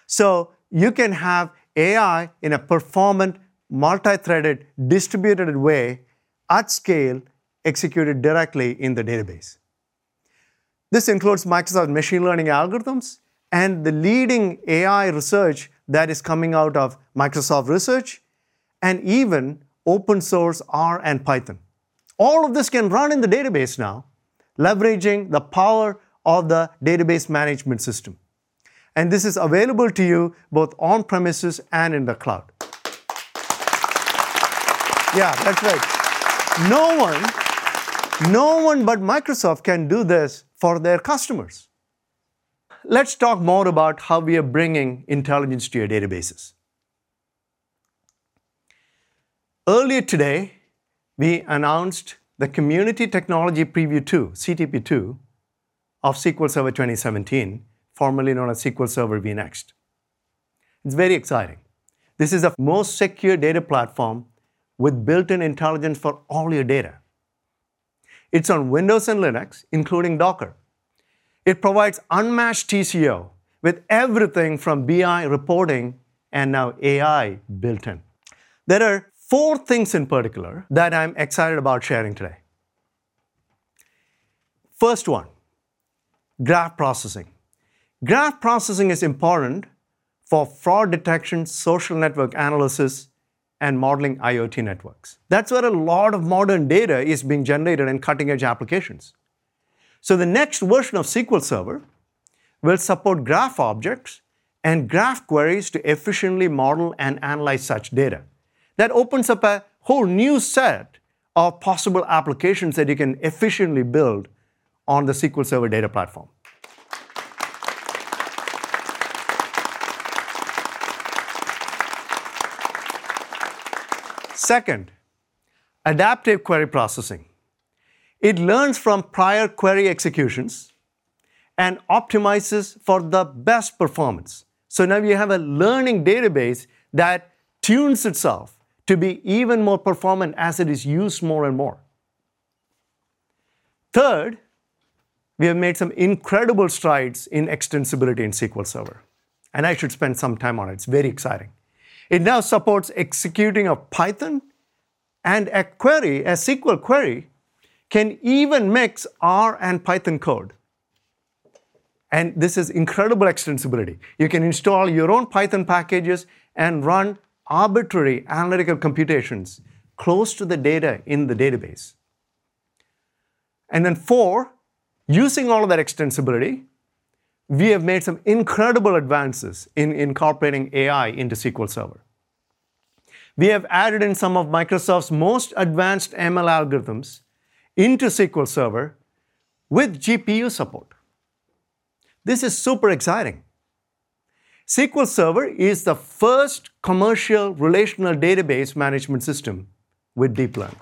So you can have A I in a performant, multi-threaded, distributed way at scale executed directly in the database. This includes Microsoft machine learning algorithms and the leading A I research that is coming out of Microsoft Research, and even open source R and Python. All of this can run in the database now, leveraging the power of the database management system. And this is available to you both on premises and in the cloud. Yeah, that's right. No one, no one but Microsoft can do this for their customers. Let's talk more about how we are bringing intelligence to your databases. Earlier today, we announced the Community Technology Preview two, C T P two, of S Q L Server twenty seventeen, formerly known as S Q L Server vNext. It's very exciting. This is the most secure data platform with built-in intelligence for all your data. It's on Windows and Linux, including Docker. It provides unmatched T C O with everything from B I reporting and now A I built in. There are four things in particular that I'm excited about sharing today. First one, graph processing. Graph processing is important for fraud detection, social network analysis, and modeling I O T networks. That's where a lot of modern data is being generated in cutting-edge applications. So the next version of S Q L Server will support graph objects and graph queries to efficiently model and analyze such data. That opens up a whole new set of possible applications that you can efficiently build on the S Q L Server data platform. Second, adaptive query processing. It learns from prior query executions and optimizes for the best performance. So now you have a learning database that tunes itself to be even more performant as it is used more and more. Third, we have made some incredible strides in extensibility in S Q L Server. And I should spend some time on it. It's very exciting. It now supports executing of Python, and a query, a S Q L query, can even mix R and Python code. And this is incredible extensibility. You can install your own Python packages and run arbitrary analytical computations close to the data in the database. And then four, using all of that extensibility, we have made some incredible advances in incorporating A I into S Q L Server. We have added in some of Microsoft's most advanced M L algorithms into S Q L Server with G P U support. This is super exciting. S Q L Server is the first commercial relational database management system with deep learning.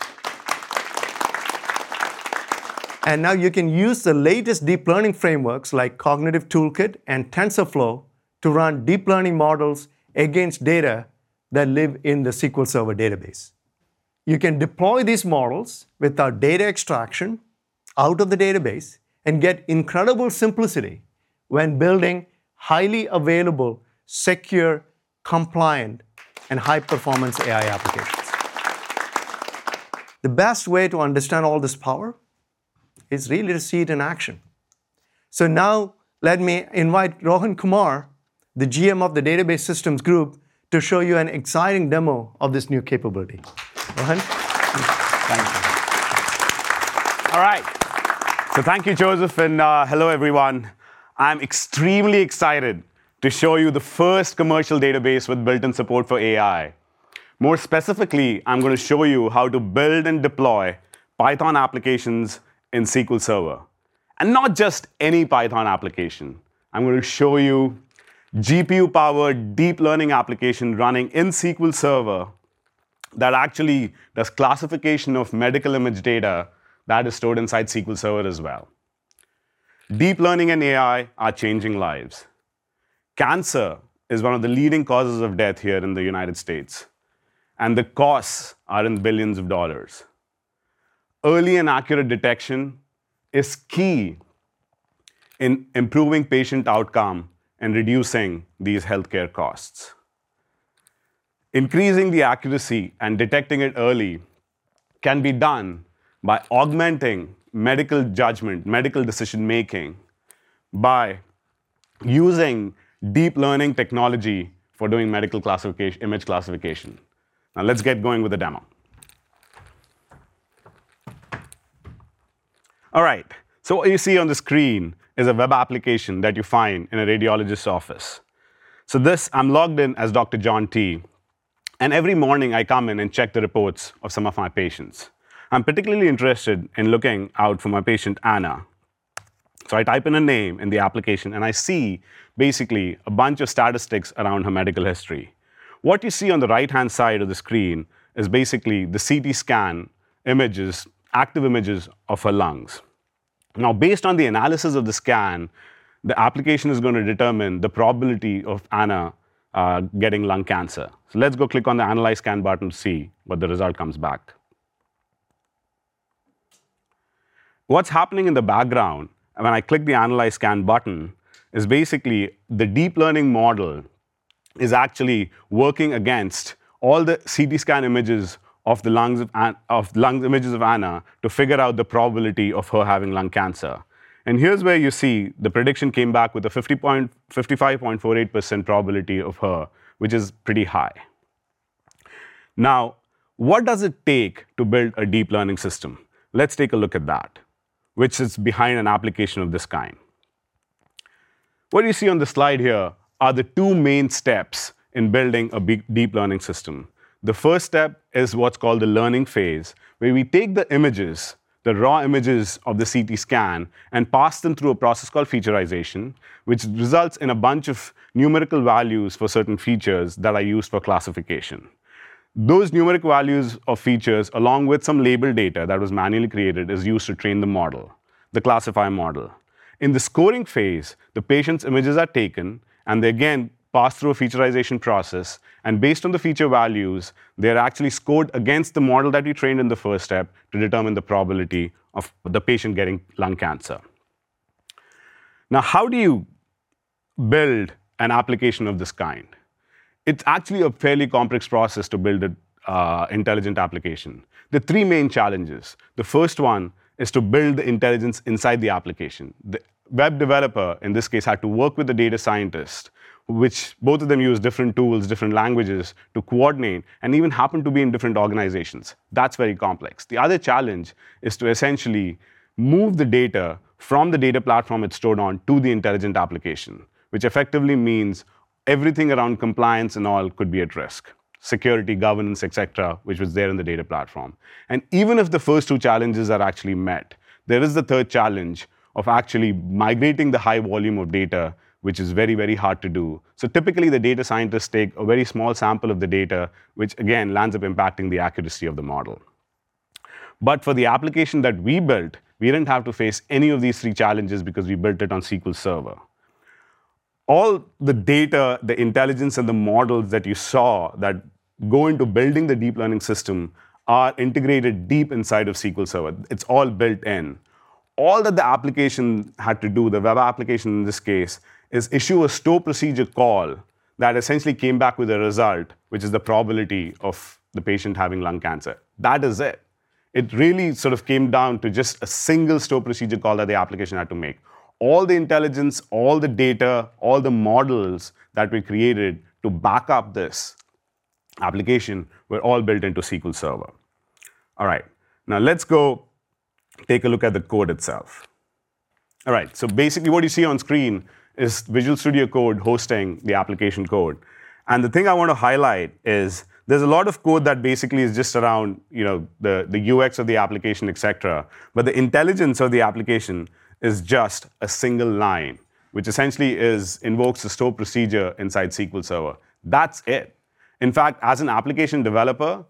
And now you can use the latest deep learning frameworks like Cognitive Toolkit and TensorFlow to run deep learning models against data that live in the S Q L Server database. You can deploy these models without data extraction out of the database and get incredible simplicity when building highly available, secure, compliant, and high-performance A I applications. The best way to understand all this power is really to see it in action. So now let me invite Rohan Kumar, the G M of the Database Systems Group, to show you an exciting demo of this new capability. Rohan? Thank you. All right. So thank you, Joseph, and uh, hello, everyone. I'm extremely excited to show you the first commercial database with built-in support for A I. More specifically, I'm going to show you how to build and deploy Python applications in S Q L Server. And not just any Python application. I'm going to show you G P U-powered deep learning application running in S Q L Server that actually does classification of medical image data that is stored inside S Q L Server as well. Deep learning and A I are changing lives. Cancer is one of the leading causes of death here in the United States, and the costs are in billions of dollars. Early and accurate detection is key in improving patient outcome in reducing these healthcare costs. Increasing the accuracy and detecting it early can be done by augmenting medical judgment, medical decision making, by using deep learning technology for doing medical classification, image classification. Now let's get going with the demo. All right, so what you see on the screen is a web application that you find in a radiologist's office. So this, I'm logged in as Doctor John T. And every morning I come in and check the reports of some of my patients. I'm particularly interested in looking out for my patient, Anna. So I type in a name in the application and I see basically a bunch of statistics around her medical history. What you see on the right-hand side of the screen is basically the C T scan images, active images of her lungs. Now, based on the analysis of the scan, the application is going to determine the probability of Anna uh, getting lung cancer. So let's go click on the Analyze Scan button to see what the result comes back. What's happening in the background when I click the Analyze Scan button is basically the deep learning model is actually working against all the C T scan images of the lungs of, of lung images of Anna to figure out the probability of her having lung cancer. And here's where you see the prediction came back with a fifty-five point four eight percent probability of her, which is pretty high. Now, what does it take to build a deep learning system? Let's take a look at that, which is behind an application of this kind. What you see on the slide here are the two main steps in building a big deep learning system. The first step is what's called the learning phase, where we take the images, the raw images of the C T scan, and pass them through a process called featureization, which results in a bunch of numerical values for certain features that are used for classification. Those numeric values of features, along with some label data that was manually created, is used to train the model, the classifier model. In the scoring phase, the patient's images are taken, and they again pass through a featureization process, and based on the feature values, they're actually scored against the model that we trained in the first step to determine the probability of the patient getting lung cancer. Now, how do you build an application of this kind? It's actually a fairly complex process to build an uh, intelligent application. There are three main challenges. The first one is to build the intelligence inside the application. The web developer, in this case, had to work with the data scientist, which both of them use different tools, different languages to coordinate, and even happen to be in different organizations. That's very complex. The other challenge is to essentially move the data from the data platform it's stored on to the intelligent application, which effectively means everything around compliance and all could be at risk. Security, governance, et cetera, which was there in the data platform. And even if the first two challenges are actually met, there is the third challenge of actually migrating the high volume of data, which is very, very hard to do. So typically, the data scientists take a very small sample of the data, which again lands up impacting the accuracy of the model. But for the application that we built, we didn't have to face any of these three challenges because we built it on S Q L Server. All the data, the intelligence, and the models that you saw that go into building the deep learning system are integrated deep inside of S Q L Server. It's all built in. All that the application had to do, the web application in this case, is issue a store procedure call that essentially came back with a result, which is the probability of the patient having lung cancer. That is it. It really sort of came down to just a single store procedure call that the application had to make. All the intelligence, all the data, all the models that we created to back up this application were all built into S Q L Server. All right, now let's go take a look at the code itself. All right, so basically what you see on screen is Visual Studio Code hosting the application code. And the thing I want to highlight is there's a lot of code that basically is just around, you know, the, the U X of the application, et cetera. But the intelligence of the application is just a single line, which essentially is invokes a store procedure inside S Q L Server. That's it. In fact, as an application developer,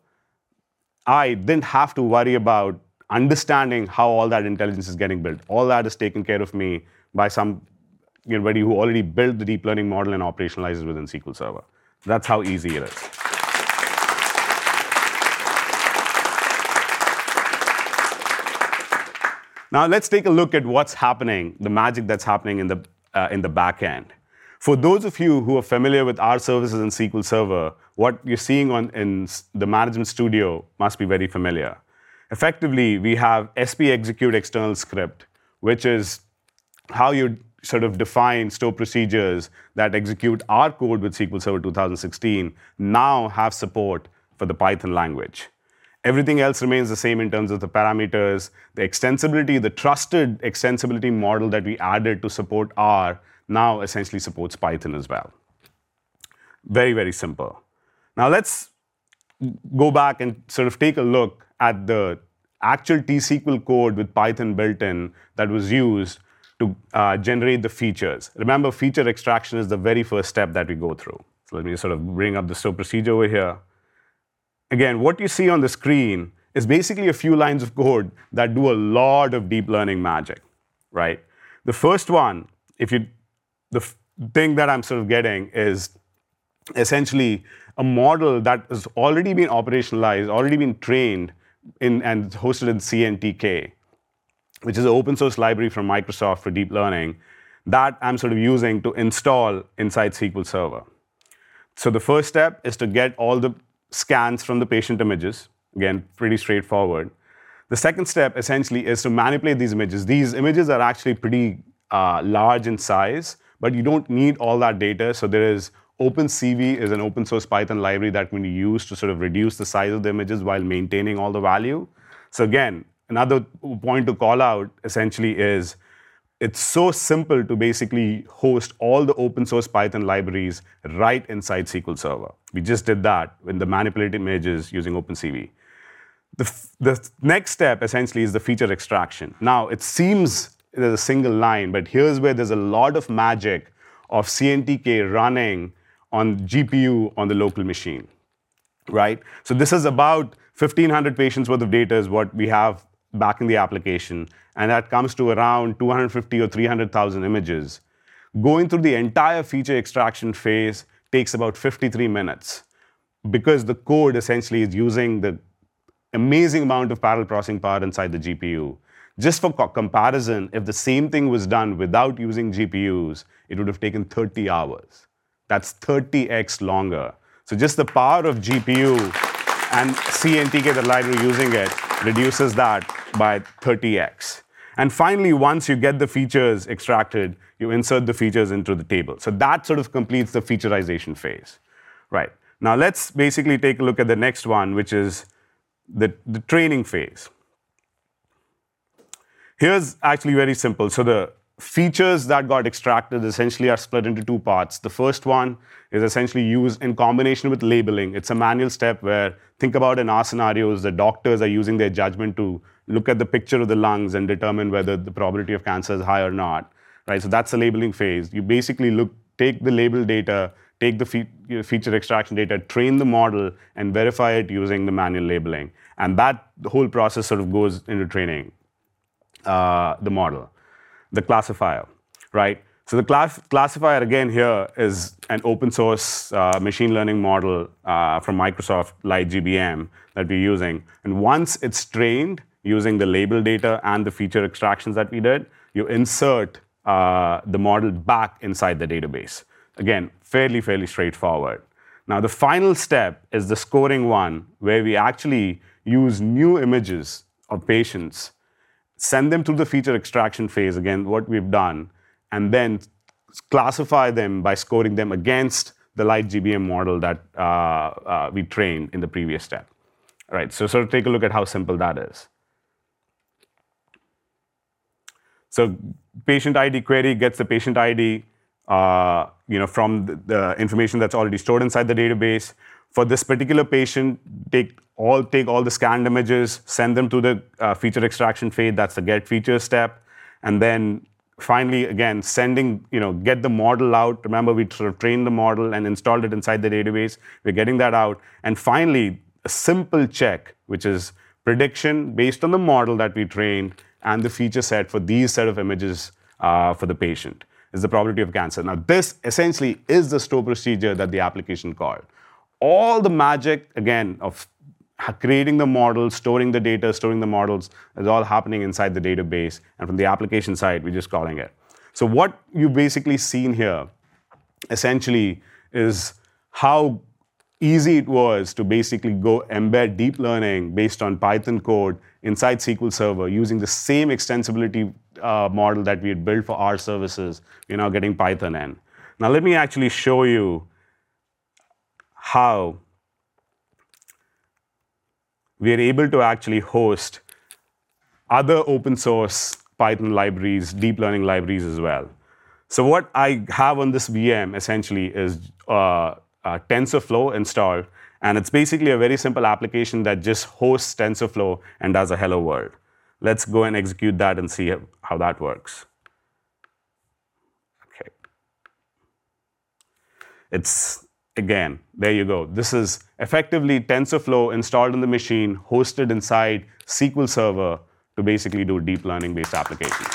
I didn't have to worry about understanding how all that intelligence is getting built. All that is taken care of me by some you know, who already built the deep learning model and operationalizes it within S Q L Server. That's how easy it is. Now let's take a look at what's happening, the magic that's happening in the, uh, in the back end. For those of you who are familiar with our services in S Q L Server, what you're seeing on, in the Management Studio must be very familiar. Effectively, we have S P execute external script, which is how you sort of define store procedures that execute our code with S Q L Server two thousand sixteen, now have support for the Python language. Everything else remains the same in terms of the parameters. The extensibility, the trusted extensibility model that we added to support R now essentially supports Python as well. Very, very simple. Now let's go back and sort of take a look at the actual T S Q L code with Python built in that was used to uh, generate the features. Remember, feature extraction is the very first step that we go through. So let me sort of bring up the store procedure over here. Again, what you see on the screen is basically a few lines of code that do a lot of deep learning magic, right? The first one, if you, the f- thing that I'm sort of getting is essentially a model that has already been operationalized, already been trained in and hosted in C N T K, which is an open source library from Microsoft for deep learning that I'm sort of using to install inside S Q L Server. So the first step is to get all the scans from the patient images. Again, pretty straightforward. The second step essentially is to manipulate these images. These images are actually pretty uh, large in size, but you don't need all that data. So there is OpenCV is an open source Python library that can be used to sort of reduce the size of the images while maintaining all the value. So again, another point to call out essentially is it's so simple to basically host all the open source Python libraries right inside S Q L Server. We just did that with the manipulated images using OpenCV. The, f- the next step essentially is the feature extraction. Now, it seems there's a single line, but here's where there's a lot of magic of C N T K running on G P U on the local machine, right? So this is about fifteen hundred patients worth of data is what we have back in the application, and that comes to around two hundred fifty or three hundred thousand images. Going through the entire feature extraction phase takes about fifty-three minutes because the code essentially is using the amazing amount of parallel processing power inside the G P U. Just for co- comparison, if the same thing was done without using G P Us, it would have taken thirty hours. That's thirty x longer. So just the power of G P U and C N T K, the library using it, reduces that by thirty x. And finally, once you get the features extracted, you insert the features into the table. So that sort of completes the featureization phase. Right. Now let's basically take a look at the next one, which is the, the training phase. Here's actually very simple. So the features that got extracted essentially are split into two parts. The first one is essentially used in combination with labeling. It's a manual step where, think about in our scenarios, the doctors are using their judgment to look at the picture of the lungs and determine whether the probability of cancer is high or not, right? So that's the labeling phase. You basically look, take the label data, take the fe- you know, feature extraction data, train the model, and verify it using the manual labeling. And that the whole process sort of goes into training uh, the model. The classifier, right? So the class- classifier, again, here is an open source uh, machine learning model uh, from Microsoft, LightGBM, that we're using. And once it's trained using the label data and the feature extractions that we did, you insert uh, the model back inside the database. Again, fairly, fairly straightforward. Now, the final step is the scoring one, where we actually use new images of patients, send them through the feature extraction phase, again, what we've done, and then classify them by scoring them against the LightGBM model that uh, uh, we trained in the previous step. All right, so sort of take a look at how simple that is. So patient I D query gets the patient I D uh, you know, from the, the information that's already stored inside the database. For this particular patient, take all, take all the scanned images, send them to the uh, feature extraction phase, that's the get feature step, and then finally, again, sending, you know, get the model out. Remember, we sort of trained the model and installed it inside the database. We're getting that out. And finally, a simple check, which is prediction based on the model that we trained and the feature set for these set of images uh, for the patient, is the probability of cancer. Now, this essentially is the store procedure that the application called. All the magic, again, of creating the model, storing the data, storing the models, is all happening inside the database. And from the application side, we're just calling it. So what you've basically seen here essentially is how easy it was to basically go embed deep learning based on Python code inside S Q L Server using the same extensibility uh, model that we had built for our services. We're now getting Python in. Now let me actually show you how we are able to actually host other open source Python libraries, deep learning libraries as well. So what I have on this V M essentially is uh, uh, TensorFlow installed, and it's basically a very simple application that just hosts TensorFlow and does a hello world. Let's go and execute that and see how that works. Okay. It's, again, there you go. This is effectively TensorFlow installed on the machine, hosted inside S Q L Server to basically do deep learning-based applications.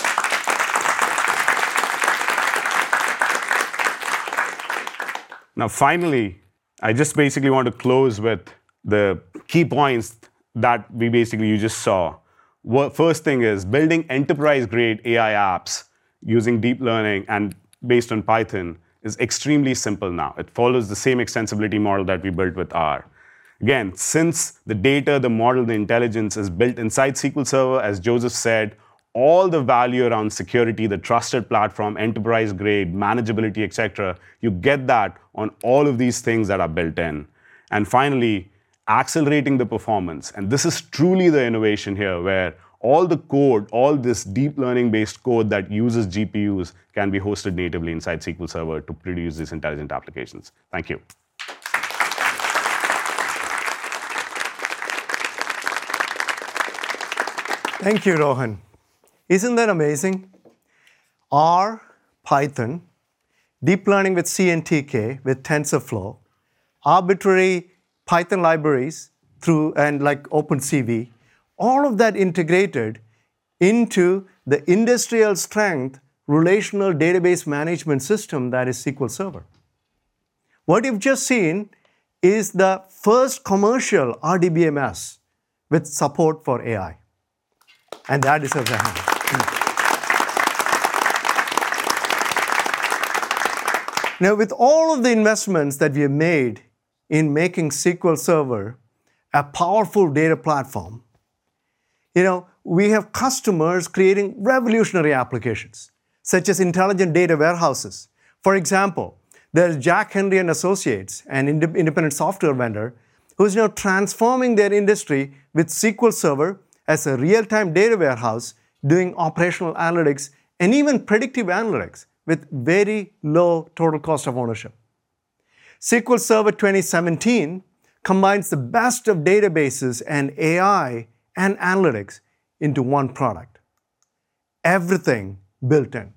Now, finally, I just basically want to close with the key points that we basically you just saw. First thing is building enterprise-grade A I apps using deep learning and based on Python is extremely simple now. It follows the same extensibility model that we built with R. Again, since the data, the model, the intelligence is built inside S Q L Server, as Joseph said, all the value around security, the trusted platform, enterprise grade, manageability, et cetera, you get that on all of these things that are built in. And finally, accelerating the performance. And this is truly the innovation here, where all the code, all this deep learning-based code that uses G P Us can be hosted natively inside S Q L Server to produce these intelligent applications. Thank you. Thank you, Rohan. Isn't that amazing? R, Python, deep learning with C and T K with TensorFlow, arbitrary Python libraries through and like OpenCV, all of that integrated into the industrial strength relational database management system that is S Q L Server. What you've just seen is the first commercial R D B M S with support for A I. And that deserves a hand. Now, with all of the investments that we have made in making S Q L Server a powerful data platform, you know, we have customers creating revolutionary applications, such as intelligent data warehouses. For example, there's Jack Henry and Associates, an ind- independent software vendor, who's now transforming their industry with S Q L Server as a real-time data warehouse, doing operational analytics and even predictive analytics with very low total cost of ownership. S Q L Server twenty seventeen combines the best of databases and A I and analytics into one product. Everything built in.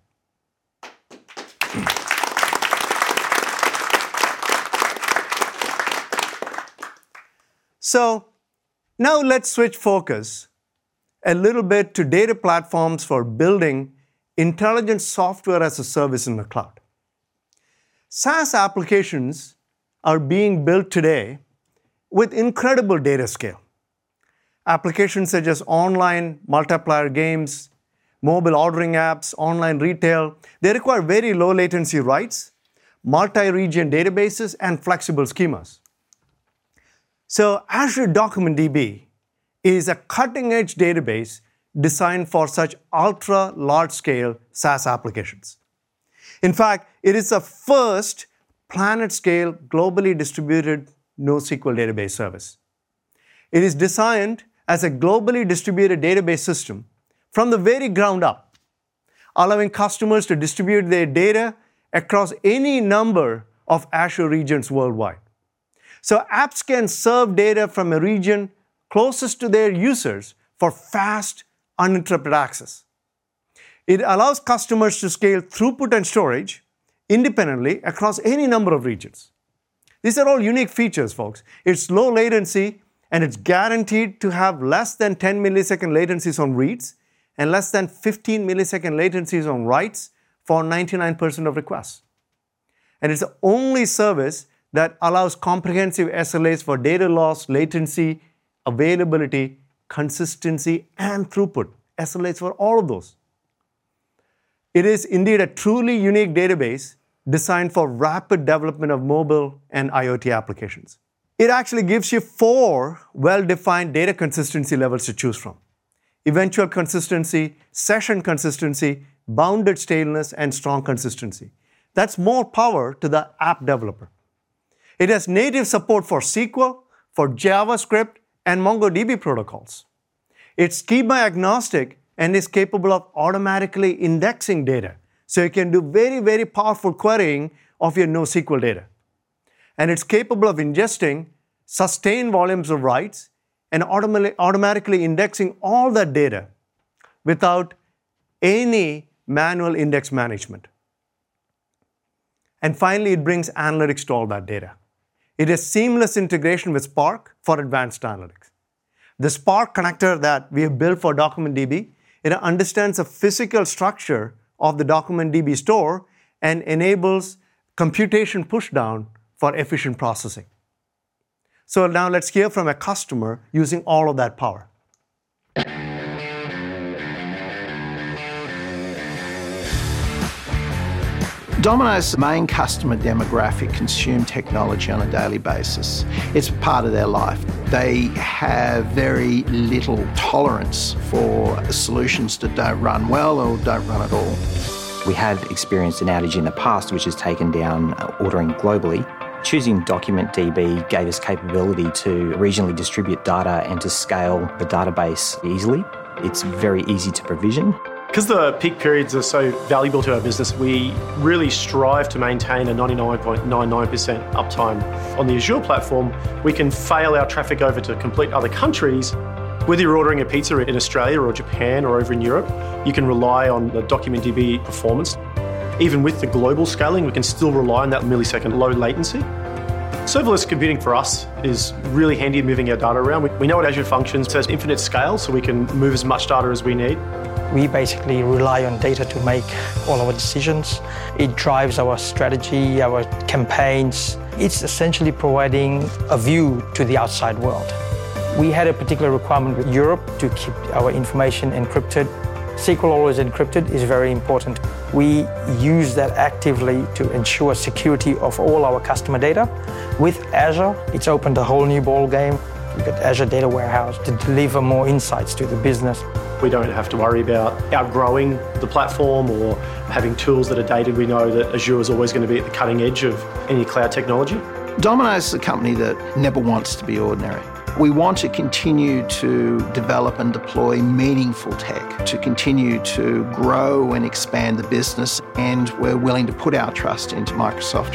So now let's switch focus a little bit to data platforms for building intelligent software as a service in the cloud. SaaS applications are being built today with incredible data scale. Applications such as online multiplayer games, mobile ordering apps, online retail, they require very low latency writes, multi-region databases, and flexible schemas. So Azure Document D B is a cutting-edge database designed for such ultra large-scale SaaS applications. In fact, it is the first planet-scale, globally distributed NoSQL database service. It is designed as a globally distributed database system from the very ground up, allowing customers to distribute their data across any number of Azure regions worldwide. So apps can serve data from a region closest to their users for fast, uninterrupted access. It allows customers to scale throughput and storage independently across any number of regions. These are all unique features, folks. It's low latency, and it's guaranteed to have less than ten millisecond latencies on reads and less than fifteen millisecond latencies on writes for ninety-nine percent of requests. And it's the only service that allows comprehensive S L As for data loss, latency, availability, consistency, and throughput. S L As for all of those. It is indeed a truly unique database designed for rapid development of mobile and IoT applications. It actually gives you four well-defined data consistency levels to choose from: eventual consistency, session consistency, bounded staleness, and strong consistency. That's more power to the app developer. It has native support for S Q L, for JavaScript, and MongoDB protocols. It's schema agnostic and is capable of automatically indexing data. So you can do very, very powerful querying of your NoSQL data. And it's capable of ingesting sustained volumes of writes and automa- automatically indexing all that data without any manual index management. And finally, it brings analytics to all that data. It has seamless integration with Spark for advanced analytics. The Spark connector that we have built for DocumentDB, it understands the physical structure of the DocumentDB store and enables computation pushdown for efficient processing. So now let's hear from a customer using all of that power. Domino's main customer demographic consume technology on a daily basis. It's part of their life. They have very little tolerance for solutions that don't run well or don't run at all. We had experienced an outage in the past which has taken down ordering globally. Choosing DocumentDB gave us capability to regionally distribute data and to scale the database easily. It's very easy to provision. Because the peak periods are so valuable to our business, we really strive to maintain a ninety-nine point nine nine percent uptime. On the Azure platform, we can fail our traffic over to complete other countries. Whether you're ordering a pizza in Australia or Japan or over in Europe, you can rely on the DocumentDB performance. Even with the global scaling, we can still rely on that millisecond low latency. Serverless computing for us is really handy in moving our data around. We know what Azure functions, so it's infinite scale, so we can move as much data as we need. We basically rely on data to make all our decisions. It drives our strategy, our campaigns. It's essentially providing a view to the outside world. We had a particular requirement with Europe to keep our information encrypted. S Q L always encrypted is very important. We use that actively to ensure security of all our customer data. With Azure, it's opened a whole new ball game. We've got Azure Data Warehouse to deliver more insights to the business. We don't have to worry about outgrowing the platform or having tools that are dated. We know that Azure is always going to be at the cutting edge of any cloud technology. Domino's is a company that never wants to be ordinary. We want to continue to develop and deploy meaningful tech, to continue to grow and expand the business, and we're willing to put our trust into Microsoft.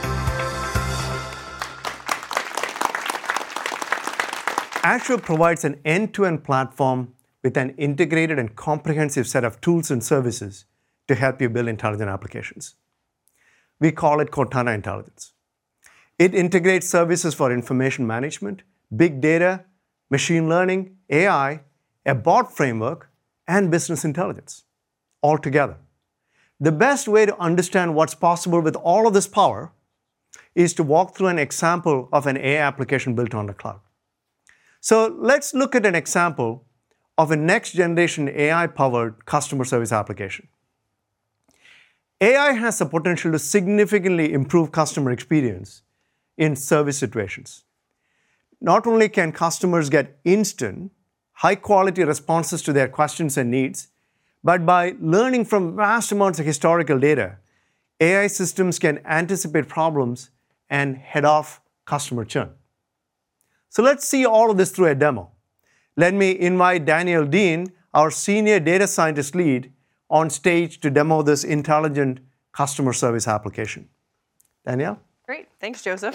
Azure provides an end-to-end platform with an integrated and comprehensive set of tools and services to help you build intelligent applications. We call it Cortana Intelligence. It integrates services for information management, big data, machine learning, A I, a bot framework, and business intelligence all together. The best way to understand what's possible with all of this power is to walk through an example of an A I application built on the cloud. So let's look at an example of a next-generation A I-powered customer service application. A I has the potential to significantly improve customer experience in service situations. Not only can customers get instant, high-quality responses to their questions and needs, but by learning from vast amounts of historical data, A I systems can anticipate problems and head off customer churn. So let's see all of this through a demo. Let me invite Daniel Dean, our Senior Data Scientist Lead, on stage to demo this intelligent customer service application. Danielle? Great. Thanks, Joseph.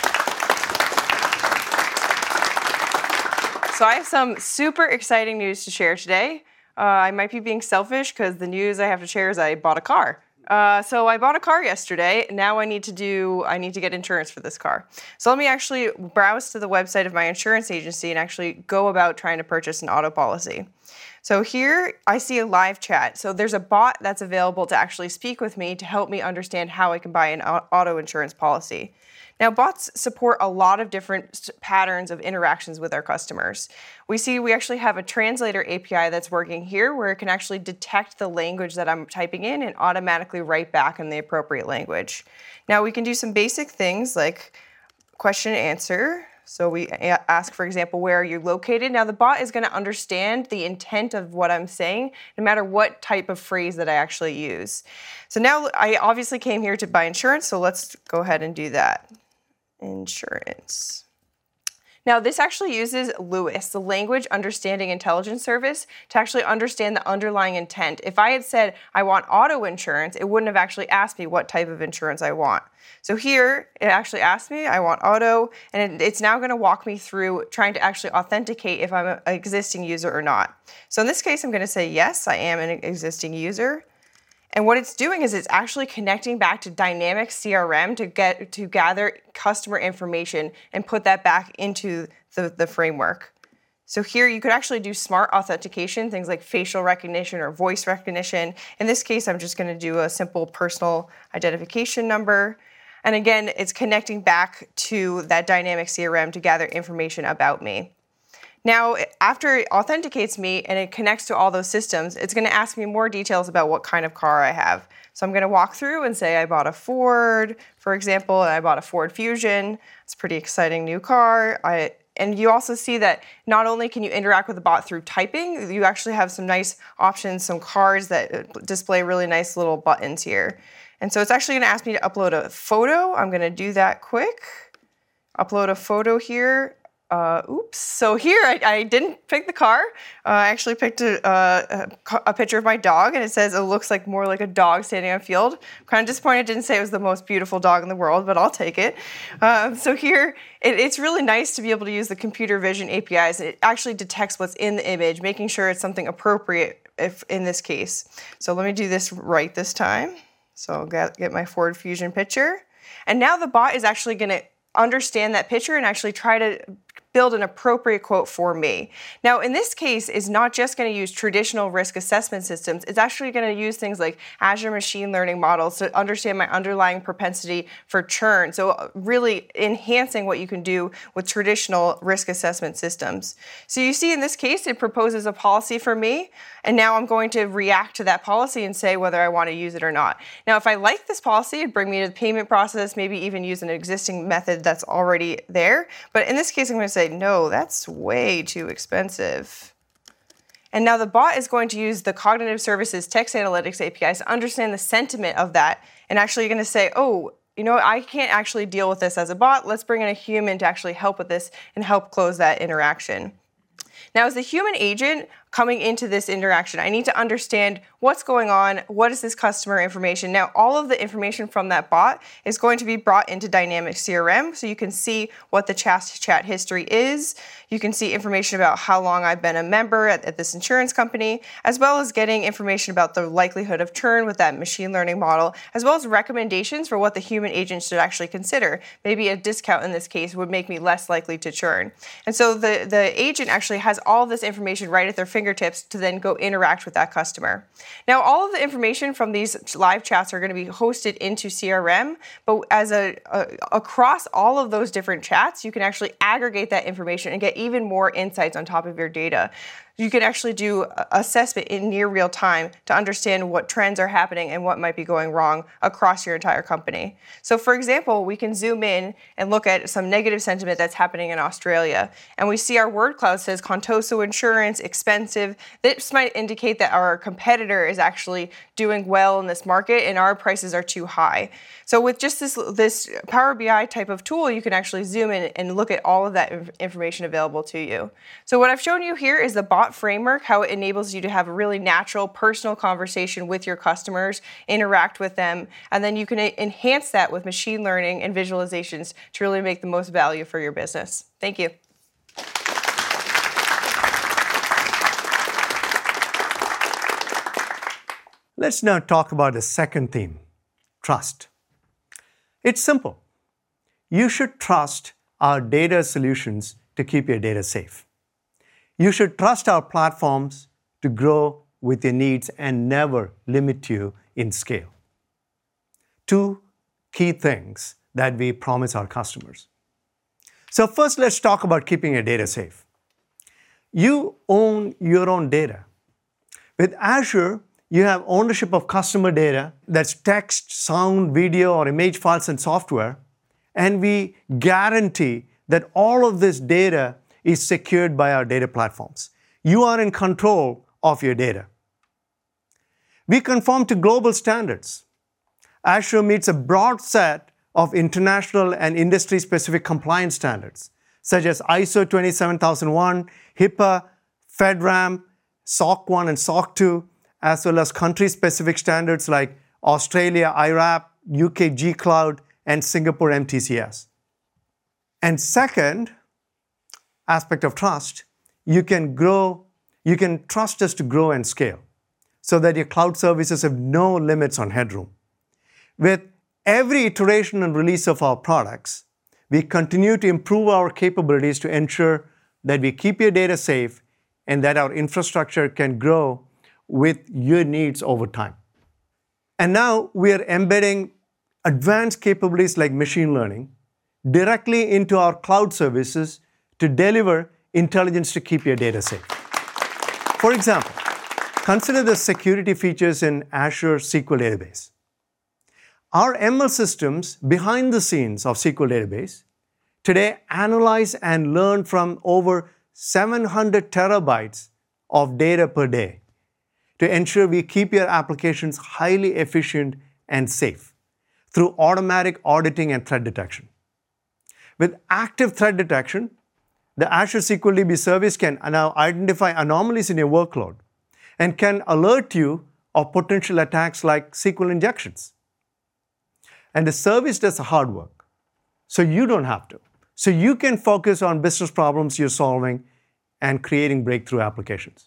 So I have some super exciting news to share today. Uh, I might be being selfish because the news I have to share is I bought a car. Uh, so I bought a car yesterday. Now I need to do, I need to get insurance for this car. So let me actually browse to the website of my insurance agency and actually go about trying to purchase an auto policy. So here I see a live chat. So there's a bot that's available to actually speak with me to help me understand how I can buy an auto insurance policy. Now, bots support a lot of different patterns of interactions with our customers. We see we actually have a translator A P I that's working here where it can actually detect the language that I'm typing in and automatically write back in the appropriate language. Now, we can do some basic things like question and answer. So we ask, for example, where are you located? Now, the bot is going to understand the intent of what I'm saying, no matter what type of phrase that I actually use. So now I obviously came here to buy insurance, so let's go ahead and do that. Insurance. Now, this actually uses LUIS, the Language Understanding Intelligence Service, to actually understand the underlying intent. If I had said, I want auto insurance, it wouldn't have actually asked me what type of insurance I want. So here, it actually asked me, I want auto, and it's now going to walk me through trying to actually authenticate if I'm an existing user or not. So in this case, I'm going to say, yes, I am an existing user. And what it's doing is it's actually connecting back to dynamic C R M to get to gather customer information and put that back into the, the framework. So here you could actually do smart authentication, things like facial recognition or voice recognition. In this case, I'm just going to do a simple personal identification number. And again, it's connecting back to that dynamic C R M to gather information about me. Now, after it authenticates me and it connects to all those systems, it's going to ask me more details about what kind of car I have. So I'm going to walk through and say I bought a Ford, for example, and I bought a Ford Fusion. It's a pretty exciting new car. I, and you also see that not only can you interact with the bot through typing, you actually have some nice options, some cards that display really nice little buttons here. And so it's actually going to ask me to upload a photo. I'm going to do that quick. Upload a photo here. Uh, oops. So here I, I didn't pick the car. Uh, I actually picked a, uh, a, a picture of my dog, and it says it looks like more like a dog standing on a field. I'm kind of disappointed it didn't say it was the most beautiful dog in the world, but I'll take it. Uh, so here it, it's really nice to be able to use the computer vision A P Is. It actually detects what's in the image, making sure it's something appropriate if in this case. So let me do this right this time. So I'll get, get my Ford Fusion picture. And now the bot is actually going to understand that picture and actually try to build an appropriate quote for me. Now, in this case, it's not just going to use traditional risk assessment systems. It's actually going to use things like Azure machine learning models to understand my underlying propensity for churn. So really enhancing what you can do with traditional risk assessment systems. So you see in this case, it proposes a policy for me, and now I'm going to react to that policy and say whether I want to use it or not. Now, if I like this policy, it'd bring me to the payment process, maybe even use an existing method that's already there. But in this case, I'm going to say, no, that's way too expensive. And now the bot is going to use the Cognitive Services Text Analytics A P Is to understand the sentiment of that, and actually going to say, oh, you know, I can't actually deal with this as a bot. Let's bring in a human to actually help with this and help close that interaction. Now, as the human agent coming into this interaction, I need to understand what's going on, what is this customer information. Now, all of the information from that bot is going to be brought into Dynamic C R M, so you can see what the chat chat history is. You can see information about how long I've been a member at, at this insurance company, as well as getting information about the likelihood of churn with that machine learning model, as well as recommendations for what the human agent should actually consider. Maybe a discount in this case would make me less likely to churn. And so the, the agent actually has all of this information right at their fingertips fingertips to then go interact with that customer. Now, all of the information from these live chats are going to be hosted into C R M, but as a, a across all of those different chats, you can actually aggregate that information and get even more insights on top of your data. You can actually do assessment in near real time to understand what trends are happening and what might be going wrong across your entire company. So for example, we can zoom in and look at some negative sentiment that's happening in Australia. And we see our word cloud says Contoso Insurance, expensive. This might indicate that our competitor is actually doing well in this market and our prices are too high. So with just this, this Power B I type of tool, you can actually zoom in and look at all of that information available to you. So what I've shown you here is the bot framework, how it enables you to have a really natural, personal conversation with your customers, interact with them, and then you can enhance that with machine learning and visualizations to really make the most value for your business. Thank you. Let's now talk about the second theme, trust. It's simple. You should trust our data solutions to keep your data safe. You should trust our platforms to grow with your needs and never limit you in scale. Two key things that we promise our customers. So first, let's talk about keeping your data safe. You own your own data. With Azure, you have ownership of customer data, that's text, sound, video, or image files and software, and we guarantee that all of this data is secured by our data platforms. You are in control of your data. We conform to global standards. Azure meets a broad set of international and industry-specific compliance standards, such as I S O twenty-seven thousand one, HIPAA, FedRAMP, S O C one and S O C two, as well as country-specific standards like Australia I RAP, U K G Cloud, and Singapore M T C S. And second aspect of trust, you can grow, you can trust us to grow and scale so that your cloud services have no limits on headroom. With every iteration and release of our products, we continue to improve our capabilities to ensure that we keep your data safe and that our infrastructure can grow with your needs over time. And now we are embedding advanced capabilities like machine learning directly into our cloud services to deliver intelligence to keep your data safe. For example, consider the security features in Azure S Q L Database. Our M L systems behind the scenes of S Q L Database today analyze and learn from over seven hundred terabytes of data per day to ensure we keep your applications highly efficient and safe through automatic auditing and threat detection. With active threat detection, the Azure S Q L D B service can now identify anomalies in your workload and can alert you of potential attacks like S Q L injections. And the service does the hard work, so you don't have to. So you can focus on business problems you're solving and creating breakthrough applications.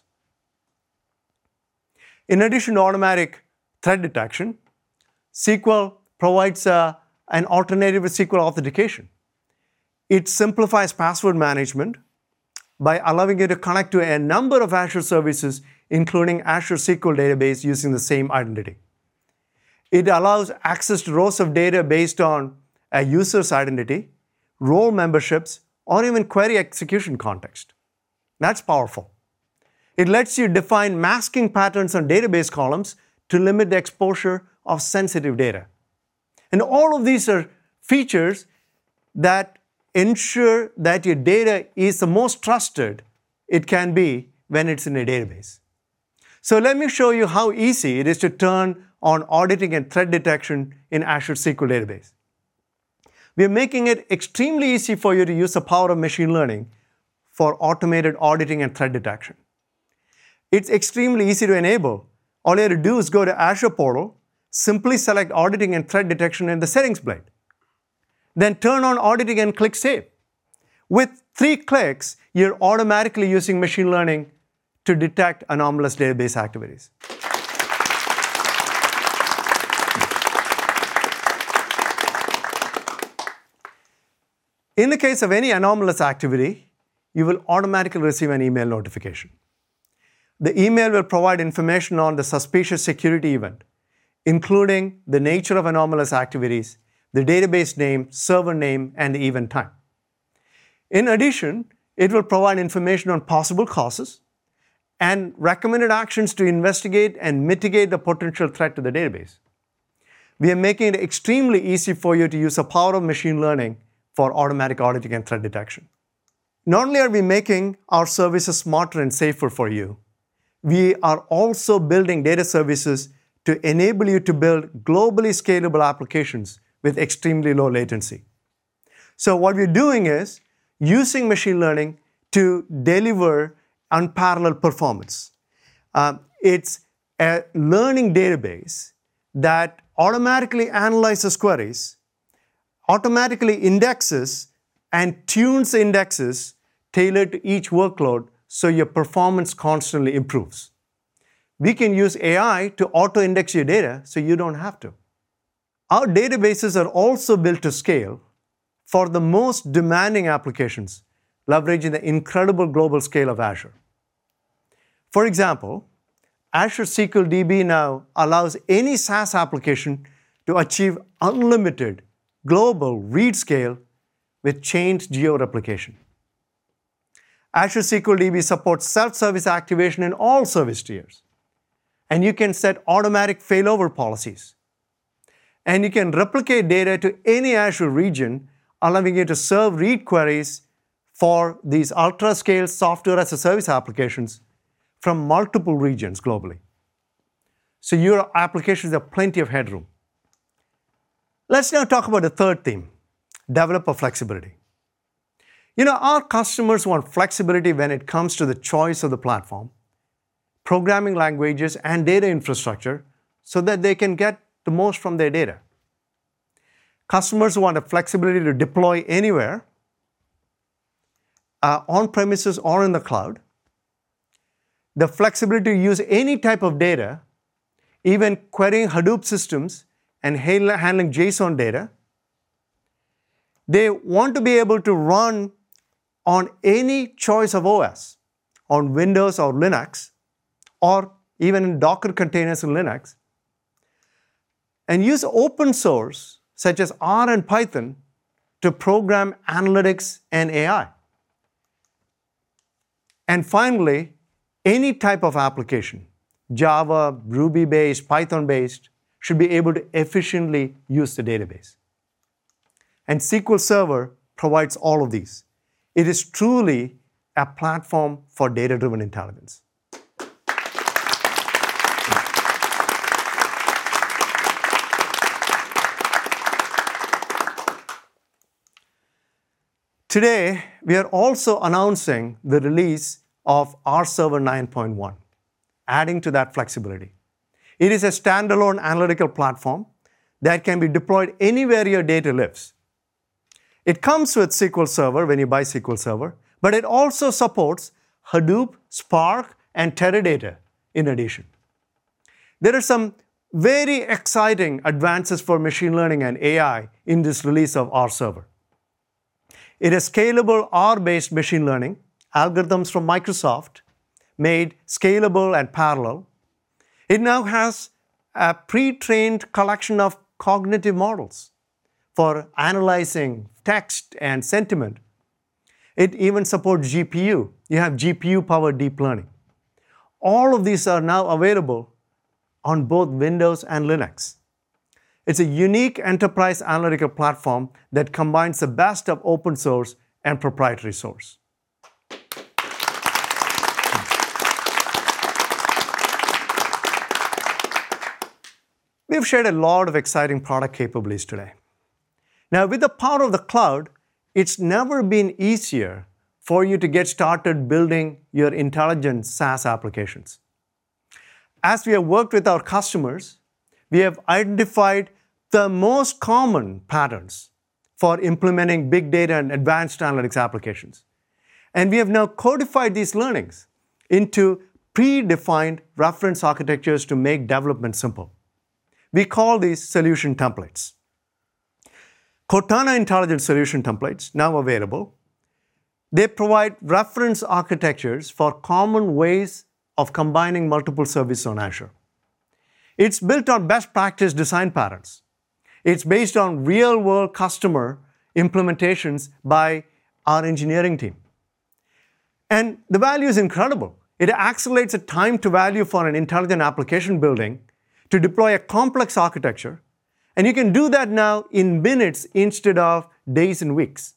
In addition to automatic threat detection, S Q L provides uh, an alternative to S Q L authentication. It simplifies password management by allowing you to connect to a number of Azure services, including Azure S Q L Database, using the same identity. It allows access to rows of data based on a user's identity, role memberships, or even query execution context. That's powerful. It lets you define masking patterns on database columns to limit the exposure of sensitive data. And all of these are features that ensure that your data is the most trusted it can be when it's in a database. So let me show you how easy it is to turn on auditing and threat detection in Azure S Q L Database. We are making it extremely easy for you to use the power of machine learning for automated auditing and threat detection. It's extremely easy to enable. All you have to do is go to Azure Portal, simply select auditing and threat detection in the settings blade. Then turn on auditing and click Save. With three clicks, you're automatically using machine learning to detect anomalous database activities. In the case of any anomalous activity, you will automatically receive an email notification. The email will provide information on the suspicious security event, including the nature of anomalous activities, the database name, server name, and the event time. In addition, it will provide information on possible causes and recommended actions to investigate and mitigate the potential threat to the database. We are making it extremely easy for you to use the power of machine learning for automatic auditing and threat detection. Not only are we making our services smarter and safer for you, we are also building data services to enable you to build globally scalable applications with extremely low latency. So what we're doing is using machine learning to deliver unparalleled performance. Um, it's a learning database that automatically analyzes queries, automatically indexes and tunes indexes tailored to each workload so your performance constantly improves. We can use A I to auto-index your data so you don't have to. Our databases are also built to scale for the most demanding applications, leveraging the incredible global scale of Azure. For example, Azure S Q L D B now allows any SaaS application to achieve unlimited global read scale with chained geo-replication. Azure S Q L D B supports self-service activation in all service tiers. And you can set automatic failover policies. And you can replicate data to any Azure region, allowing you to serve read queries for these ultra-scale software as a service applications from multiple regions globally. So your applications have plenty of headroom. Let's now talk about the third theme, developer flexibility. You know, our customers want flexibility when it comes to the choice of the platform, programming languages, and data infrastructure so that they can get the most from their data. Customers want the flexibility to deploy anywhere, uh, on-premises or in the cloud, the flexibility to use any type of data, even querying Hadoop systems and handling JSON data. They want to be able to run on any choice of O S, on Windows or Linux, or even in Docker containers in Linux, and use open source, such as R and Python, to program analytics and A I. And finally, any type of application, Java, Ruby-based, Python-based, should be able to efficiently use the database. And S Q L Server provides all of these. It is truly a platform for data-driven intelligence. Today, we are also announcing the release of R Server nine point one, adding to that flexibility. It is a standalone analytical platform that can be deployed anywhere your data lives. It comes with S Q L Server when you buy S Q L Server, but it also supports Hadoop, Spark, and Teradata in addition. There are some very exciting advances for machine learning and A I in this release of R Server. It is scalable R-based machine learning, algorithms from Microsoft, made scalable and parallel. It now has a pre-trained collection of cognitive models for analyzing text and sentiment. It even supports G P U. You have G P U-powered deep learning. All of these are now available on both Windows and Linux. It's a unique enterprise analytical platform that combines the best of open source and proprietary source. We've shared a lot of exciting product capabilities today. Now, with the power of the cloud, it's never been easier for you to get started building your intelligent SaaS applications. As we have worked with our customers, we have identified the most common patterns for implementing big data and advanced analytics applications. And we have now codified these learnings into predefined reference architectures to make development simple. We call these solution templates. Cortana Intelligent Solution Templates, now available, they provide reference architectures for common ways of combining multiple services on Azure. It's built on best practice design patterns. It's based on real-world customer implementations by our engineering team. And the value is incredible. It accelerates the time to value for an intelligent application building to deploy a complex architecture. And you can do that now in minutes instead of days and weeks.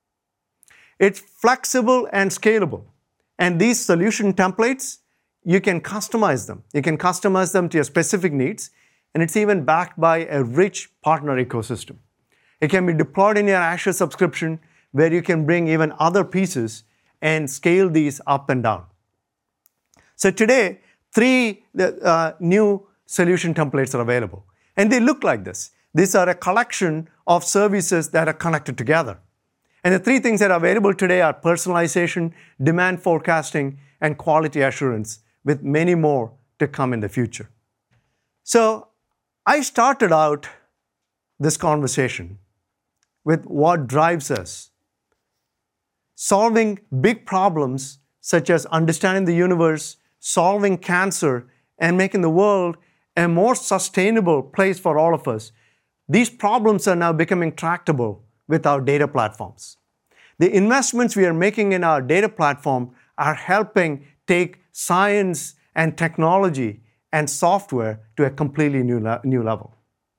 It's flexible and scalable. And these solution templates, you can customize them. You can customize them to your specific needs. And it's even backed by a rich partner ecosystem. It can be deployed in your Azure subscription, where you can bring even other pieces and scale these up and down. So today, three uh, new solution templates are available. And they look like this. These are a collection of services that are connected together. And the three things that are available today are personalization, demand forecasting, and quality assurance, with many more to come in the future. So I started out this conversation with what drives us. Solving big problems such as understanding the universe, solving cancer, and making the world a more sustainable place for all of us, these problems are now becoming tractable with our data platforms. The investments we are making in our data platform are helping take science and technology and software to a completely new, le- new level.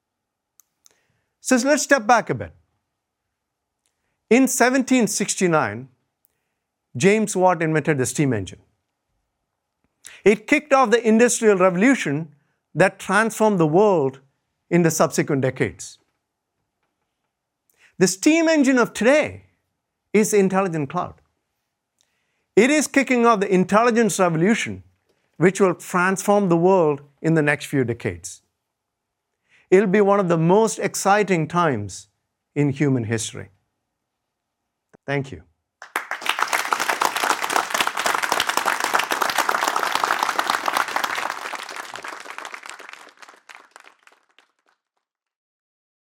So let's step back a bit. In seventeen sixty-nine, James Watt invented the steam engine. It kicked off the industrial revolution that transformed the world in the subsequent decades. The steam engine of today is the intelligent cloud. It is kicking off the intelligence revolution, which will transform the world in the next few decades. It'll be one of the most exciting times in human history. Thank you.